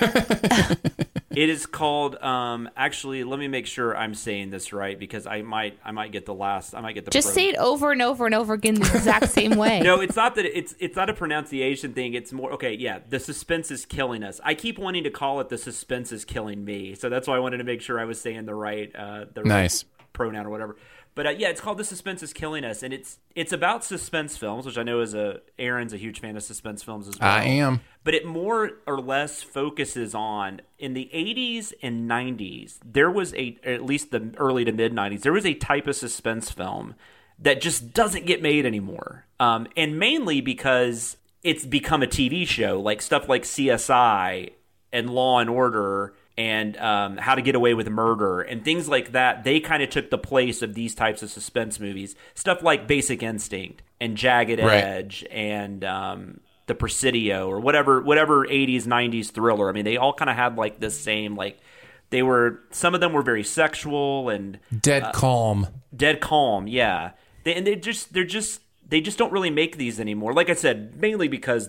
It is called actually, let me make sure I'm saying this right because I might get the just say it over and over and over again the exact same way. No, it's not that it's not a pronunciation thing. It's more the suspense is killing us. I keep wanting to call it the suspense is killing me, so that's why I wanted to make sure I was saying the right right pronoun or whatever. But it's called The Suspense is Killing Us, and it's about suspense films, which I know Aaron's a huge fan of suspense films as well. I am. But it more or less focuses on, in the 80s and 90s, there was at least the early to mid-90s, there was a type of suspense film that just doesn't get made anymore. And mainly because it's become a TV show, like stuff like CSI and Law and Order and How to Get Away with Murder and things like that. They kind of took the place of these types of suspense movies. Stuff like Basic Instinct and Jagged Edge and The Presidio or whatever 80s, 90s thriller. I mean, they all kind of had like this same, like some of them were very sexual and Dead Calm, yeah. They just don't really make these anymore. Like I said, mainly because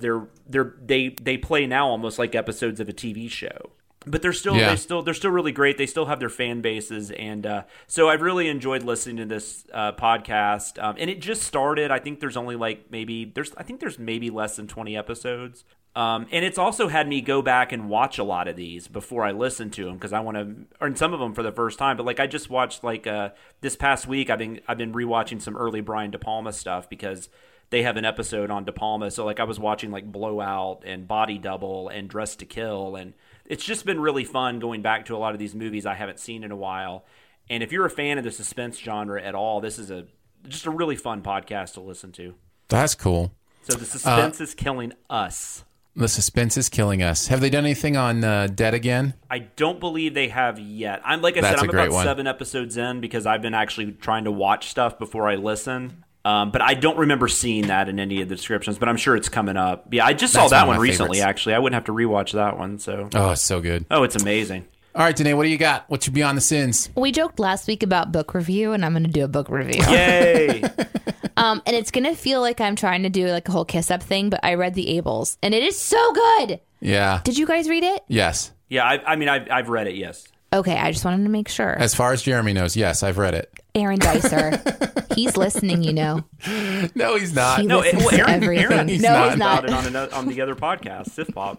they play now almost like episodes of a TV show. But they're still really great. They still have their fan bases, and so I've really enjoyed listening to this podcast. And it just started. I think there's only there's maybe less than 20 episodes. And it's also had me go back and watch a lot of these before I listen to them because I want to, or some of them for the first time. But like I just watched this past week, I've been rewatching some early Brian De Palma stuff because they have an episode on De Palma. So like I was watching like Blowout and Body Double and Dressed to Kill, and it's just been really fun going back to a lot of these movies I haven't seen in a while. And if you're a fan of the suspense genre at all, this is just a really fun podcast to listen to. That's cool. So The Suspense is Killing Us. The Suspense is Killing Us. Have they done anything on Dead Again? I don't believe they have yet. I'm about 7 episodes in because I've been actually trying to watch stuff before I listen. But I don't remember seeing that in any of the descriptions, but I'm sure it's coming up. Yeah, I just saw that one recently, actually. I wouldn't have to rewatch that one. So. Oh, it's so good. Oh, it's amazing. All right, Danae, what do you got? What's your Beyond the Sins? We joked last week about book review, and I'm going to do a book review. Yay! And it's going to feel like I'm trying to do like a whole kiss-up thing, but I read The Ables, and it is so good! Yeah. Did you guys read it? Yes. Yeah, I've read it, yes. Okay, I just wanted to make sure. As far as Jeremy knows, yes, I've read it. Aaron Dicer. He's listening, No, he's not. Aaron he's not about it on the other podcast, Sif Pop.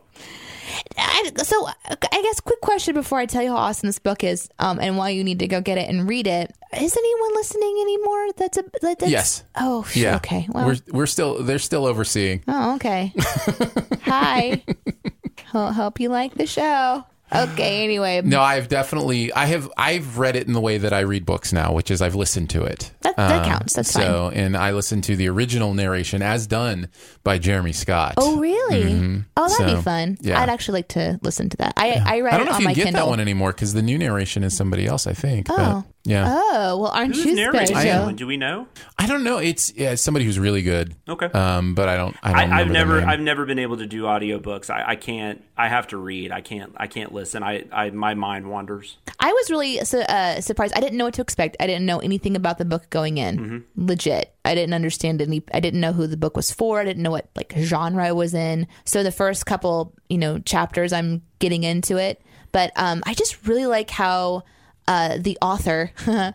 So I guess quick question before I tell you how awesome this book is, and why you need to go get it and read it. Is anyone listening anymore? That's yes. Oh, yeah. Okay. Well, they're still overseeing. Oh, okay. Hi. Hope you like the show. Okay, anyway. No, I've read it in the way that I read books now, which is I've listened to it. That counts. That's fine. And I listened to the original narration as done by Jeremy Scott. Oh, really? Mm-hmm. Oh, that'd be fun. Yeah. I'd actually like to listen to that. I read it on my Kindle. I don't know if you can get that one anymore because the new narration is somebody else, I think. Oh. But, yeah. Oh, well, aren't you special? Do we know? I don't know. It's somebody who's really good. Okay. But I don't remember I've never been able to do audiobooks. I can't. I have to read. I can't listen. My mind wanders. I was really surprised. I didn't know what to expect. I didn't know anything about the book going in. Mm-hmm. Legit. I didn't understand I didn't know who the book was for. I didn't know what like genre it was in. So the first couple, chapters, I'm getting into it. But I just really like how the author,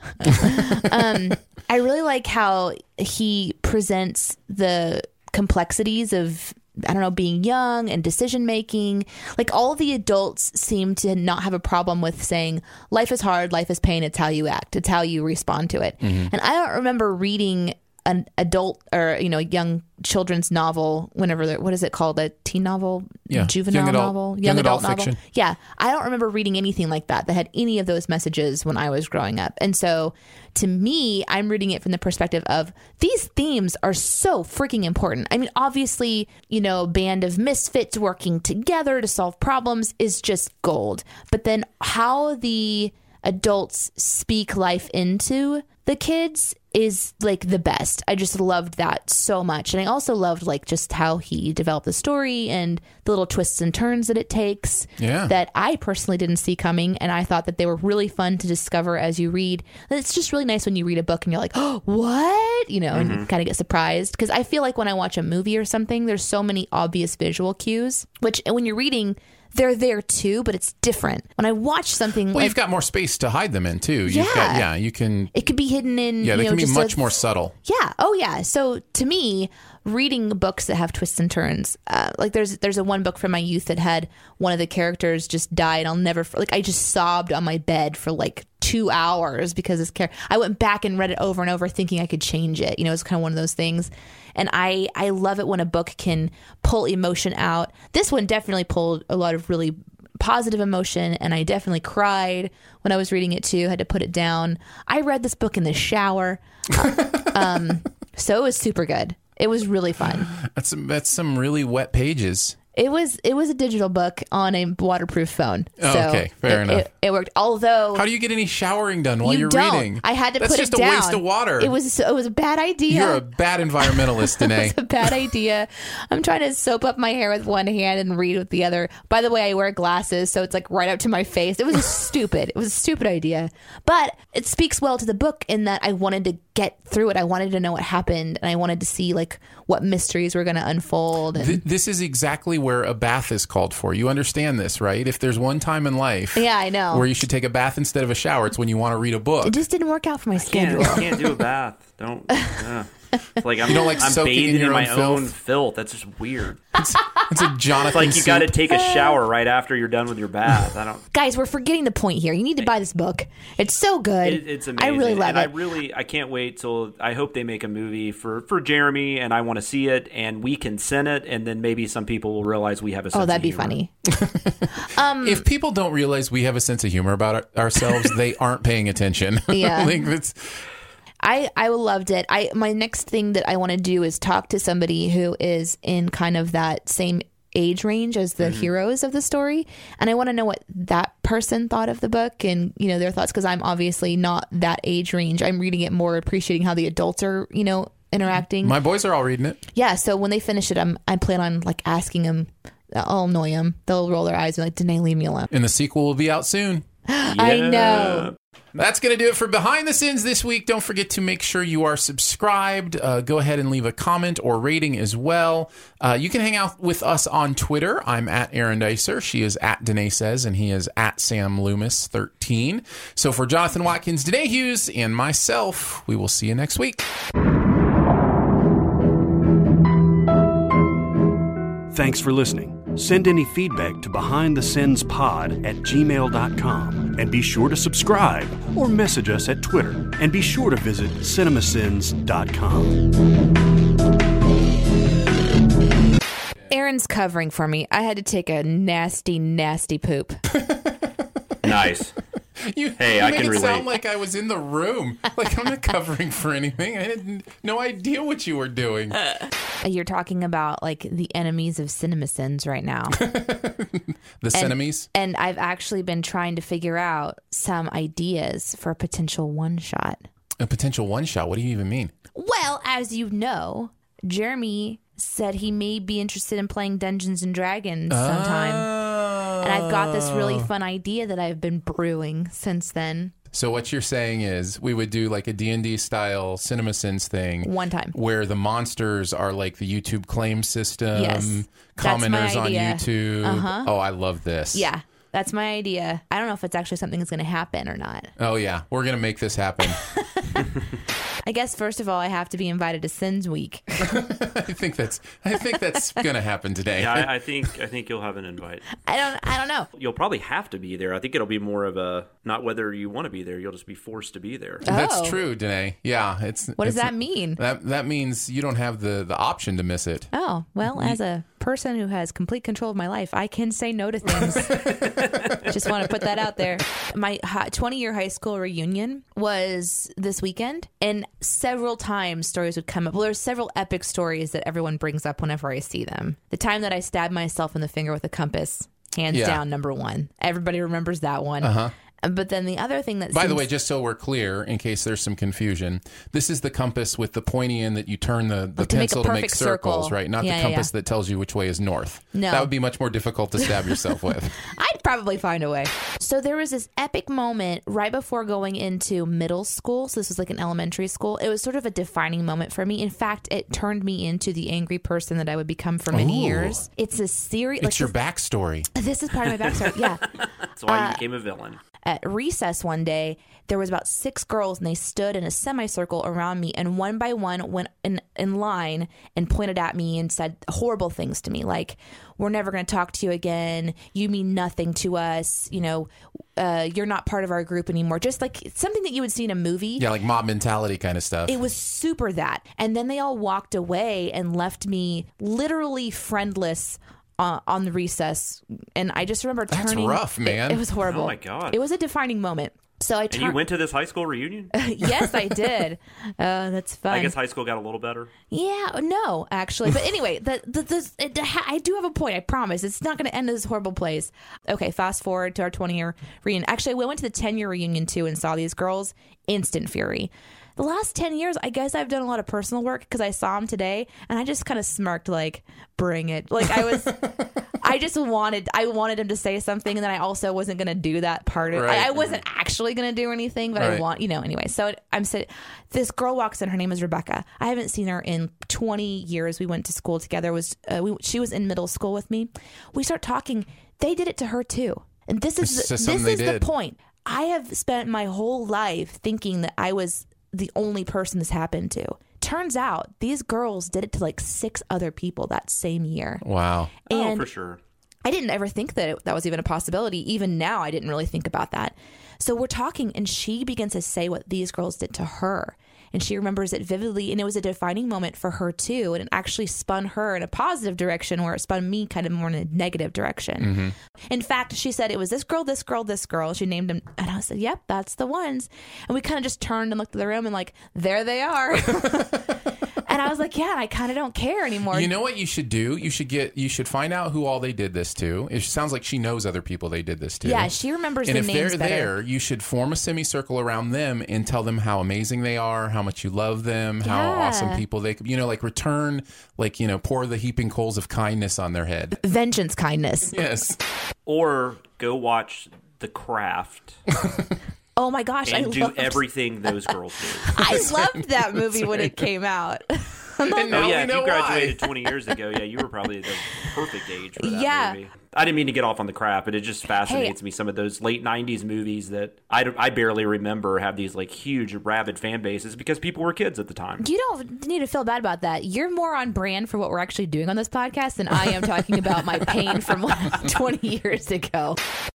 I really like how he presents the complexities of, I don't know, being young and decision making. Like all the adults seem to not have a problem with saying life is hard, life is pain, it's how you act, it's how you respond to it. Mm-hmm. And I don't remember reading an adult or, young children's novel, what is it called? A teen novel? Yeah. Juvenile novel? Young adult novel? Fiction. Yeah. I don't remember reading anything like that had any of those messages when I was growing up. And so to me, I'm reading it from the perspective of these themes are so freaking important. I mean, obviously, a band of misfits working together to solve problems is just gold. But then how the adults speak life into the kids is like the best. I just loved that so much. And I also loved like just how he developed the story and the little twists and turns that it takes that I personally didn't see coming. And I thought that they were really fun to discover as you read. And it's just really nice when you read a book and you're like, oh, what? And you kind of get surprised. Because I feel like when I watch a movie or something, there's so many obvious visual cues, which when you're reading, they're there too, but it's different. When I watch something, you've got more space to hide them in too. You can. It could be hidden in. Yeah, they can be much more subtle. Yeah. Oh, yeah. So to me, reading books that have twists and turns, like there's a one book from my youth that had one of the characters just die, and I'll never I just sobbed on my bed for like 2 hours because this character. I went back and read it over and over, thinking I could change it. It's kind of one of those things. And I love it when a book can pull emotion out. This one definitely pulled a lot of really positive emotion, and I definitely cried when I was reading it too. Had to put it down. I read this book in the shower. So it was super good. It was really fun. That's some really wet pages. It was a digital book on a waterproof phone. Oh, so okay, fair enough. It worked. Although, how do you get any showering done while you're reading? I had to That's put it down. That's just a waste of water. It was a bad idea. You're a bad environmentalist, Danae. It's a bad idea. I'm trying to soap up my hair with one hand and read with the other. By the way, I wear glasses, so it's like right up to my face. It was stupid. It was a stupid idea, but it speaks well to the book in that I wanted to get through it. I wanted to know what happened, and I wanted to see like what mysteries were going to unfold. This is exactly where a bath is called for. You understand this, right? If there's one time in life, I know, where you should take a bath instead of a shower, it's when you want to read a book. It just didn't work out for my schedule. I can't do a bath. Don't. It's like I'm soaking bathing in my own own filth. That's just weird. It's a Jonathan. It's like you soup. got to take a shower right after you're done with your bath. Guys, we're forgetting the point here. You need to buy this book. It's so good. It's amazing. I really love it. I can't wait till I hope they make a movie for Jeremy, and I want to see it, and we can send it, and then maybe some people will realize we have a sense of humor. That'd be funny. If people don't realize we have a sense of humor about ourselves, they aren't paying attention. Yeah. I loved it. My next thing that I want to do is talk to somebody who is in kind of that same age range as the heroes of the story, and I want to know what that person thought of the book and their thoughts, because I'm obviously not that age range. I'm reading it more appreciating how the adults are interacting. My boys are all reading it. Yeah, so when they finish it, I plan on like asking them. I'll annoy them. They'll roll their eyes and be like, Danae, leave me alone. And the sequel will be out soon. I know. That's going to do it for Behind the Sins this week. Don't forget to make sure you are subscribed. Go ahead and leave a comment or rating as well. You can hang out with us on Twitter. I'm at Aaron Dicer. She is at Danae Says, and he is at Sam Loomis 13. So for Jonathan Watkins, Danae Hughes, and myself, we will see you next week. Thanks for listening. Send any feedback to behindthesinspod@gmail.com, and be sure to subscribe or message us at Twitter, and be sure to visit cinemasins.com. Aaron's covering for me. I had to take a nasty, nasty poop. Nice. I can relate. It sound like I was in the room. Like I'm not covering for anything. I had no idea what you were doing. You're talking about like the enemies of CinemaSins right now. The Cinemies? And I've actually been trying to figure out some ideas for a potential one-shot. A potential one-shot? What do you even mean? Well, as you know, Jeremy said he may be interested in playing Dungeons and Dragons sometime. And I've got this really fun idea that I've been brewing since then. So what you're saying is we would do like a D&D style CinemaSins thing. One time. Where the monsters are like the YouTube claim system. Yes. Commenters on YouTube. Uh-huh. Oh, I love this. Yeah. That's my idea. I don't know if it's actually something that's going to happen or not. Oh, yeah. We're going to make this happen. I guess, first of all, I have to be invited to Sins Week. I think that's going to happen today. Yeah, I think you'll have an invite. I don't know. You'll probably have to be there. I think it'll be more of a not whether you want to be there. You'll just be forced to be there. That's true, Danae. Yeah. What does that mean? That means you don't have the option to miss it. Oh, well, as a person who has complete control of my life, I can say no to things. Just want to put that out there. My 20-year high school reunion was this weekend, and several times stories would come up. Well, there's several epic stories that everyone brings up whenever I see them. The time that I stabbed myself in the finger with a compass, hands down, number one. Everybody remembers that one. Uh-huh. But then the other thing that By the way, just so we're clear, in case there's some confusion, this is the compass with the pointy end that you turn the pencil to make circles, right? Not the compass that tells you which way is north. No. That would be much more difficult to stab yourself with. I'd probably find a way. So there was this epic moment right before going into middle school. So this was like an elementary school. It was sort of a defining moment for me. In fact, it turned me into the angry person that I would become for many years. It's a series. It's your backstory. This is part of my backstory. Yeah. That's why you became a villain. At recess one day, there was about 6 girls, and they stood in a semicircle around me, and one by one went in line and pointed at me and said horrible things to me, like, we're never going to talk to you again. You mean nothing to us. You know, you're not part of our group anymore. Just like something that you would see in a movie. Yeah, like mob mentality kind of stuff. It was super that. And then they all walked away and left me literally friendless on the recess, and I just remember turning. That's rough, man. It was horrible. Oh my God. It was a defining moment. So I And you went to this high school reunion? Yes, I did. That's fun. I guess high school got a little better. Yeah, no, actually. But anyway, I do have a point. I promise. It's not going to end in this horrible place. Okay, fast forward to our 20-year reunion. Actually, we went to the 10-year reunion too and saw these girls. Instant fury. The last 10 years, I guess I've done a lot of personal work because I saw him today and I just kind of smirked like, bring it. Like I wanted him to say something, and then I also wasn't going to do that part of it. I wasn't actually going to do anything, but anyway. So I'm sitting, this girl walks in, her name is Rebecca. I haven't seen her in 20 years. We went to school together. She was in middle school with me. We start talking. They did it to her too. And this is the point. I have spent my whole life thinking that I was the only person this happened to. Turns out these girls did it to like 6 other people that same year. Wow. And for sure. I didn't ever think that that was even a possibility. Even now, I didn't really think about that. So we're talking, and she begins to say what these girls did to her. And she remembers it vividly, and it was a defining moment for her too. And it actually spun her in a positive direction, where it spun me kind of more in a negative direction. Mm-hmm. In fact, she said it was this girl, this girl, this girl. She named them, and I said, "Yep, that's the ones." And we kind of just turned and looked at the room, and like, there they are. And I was like, yeah, I kind of don't care anymore. You know what you should do? You should find out who all they did this to. It sounds like she knows other people they did this to. Yeah, she remembers the names better. And if they're there, you should form a semicircle around them and tell them how amazing they are, how much you love them, how awesome people they could, like return, pour the heaping coals of kindness on their head. Vengeance kindness. Yes. Or go watch The Craft. Oh my gosh, and do everything those girls do. I loved that movie when it came out. If you graduated 20 years ago, you were probably the perfect age for that movie. I didn't mean to get off on The Craft, but it just fascinates me. Some of those late 90s movies that I barely remember have these huge, rabid fan bases because people were kids at the time. You don't need to feel bad about that. You're more on brand for what we're actually doing on this podcast than I am talking about my pain from 20 years ago.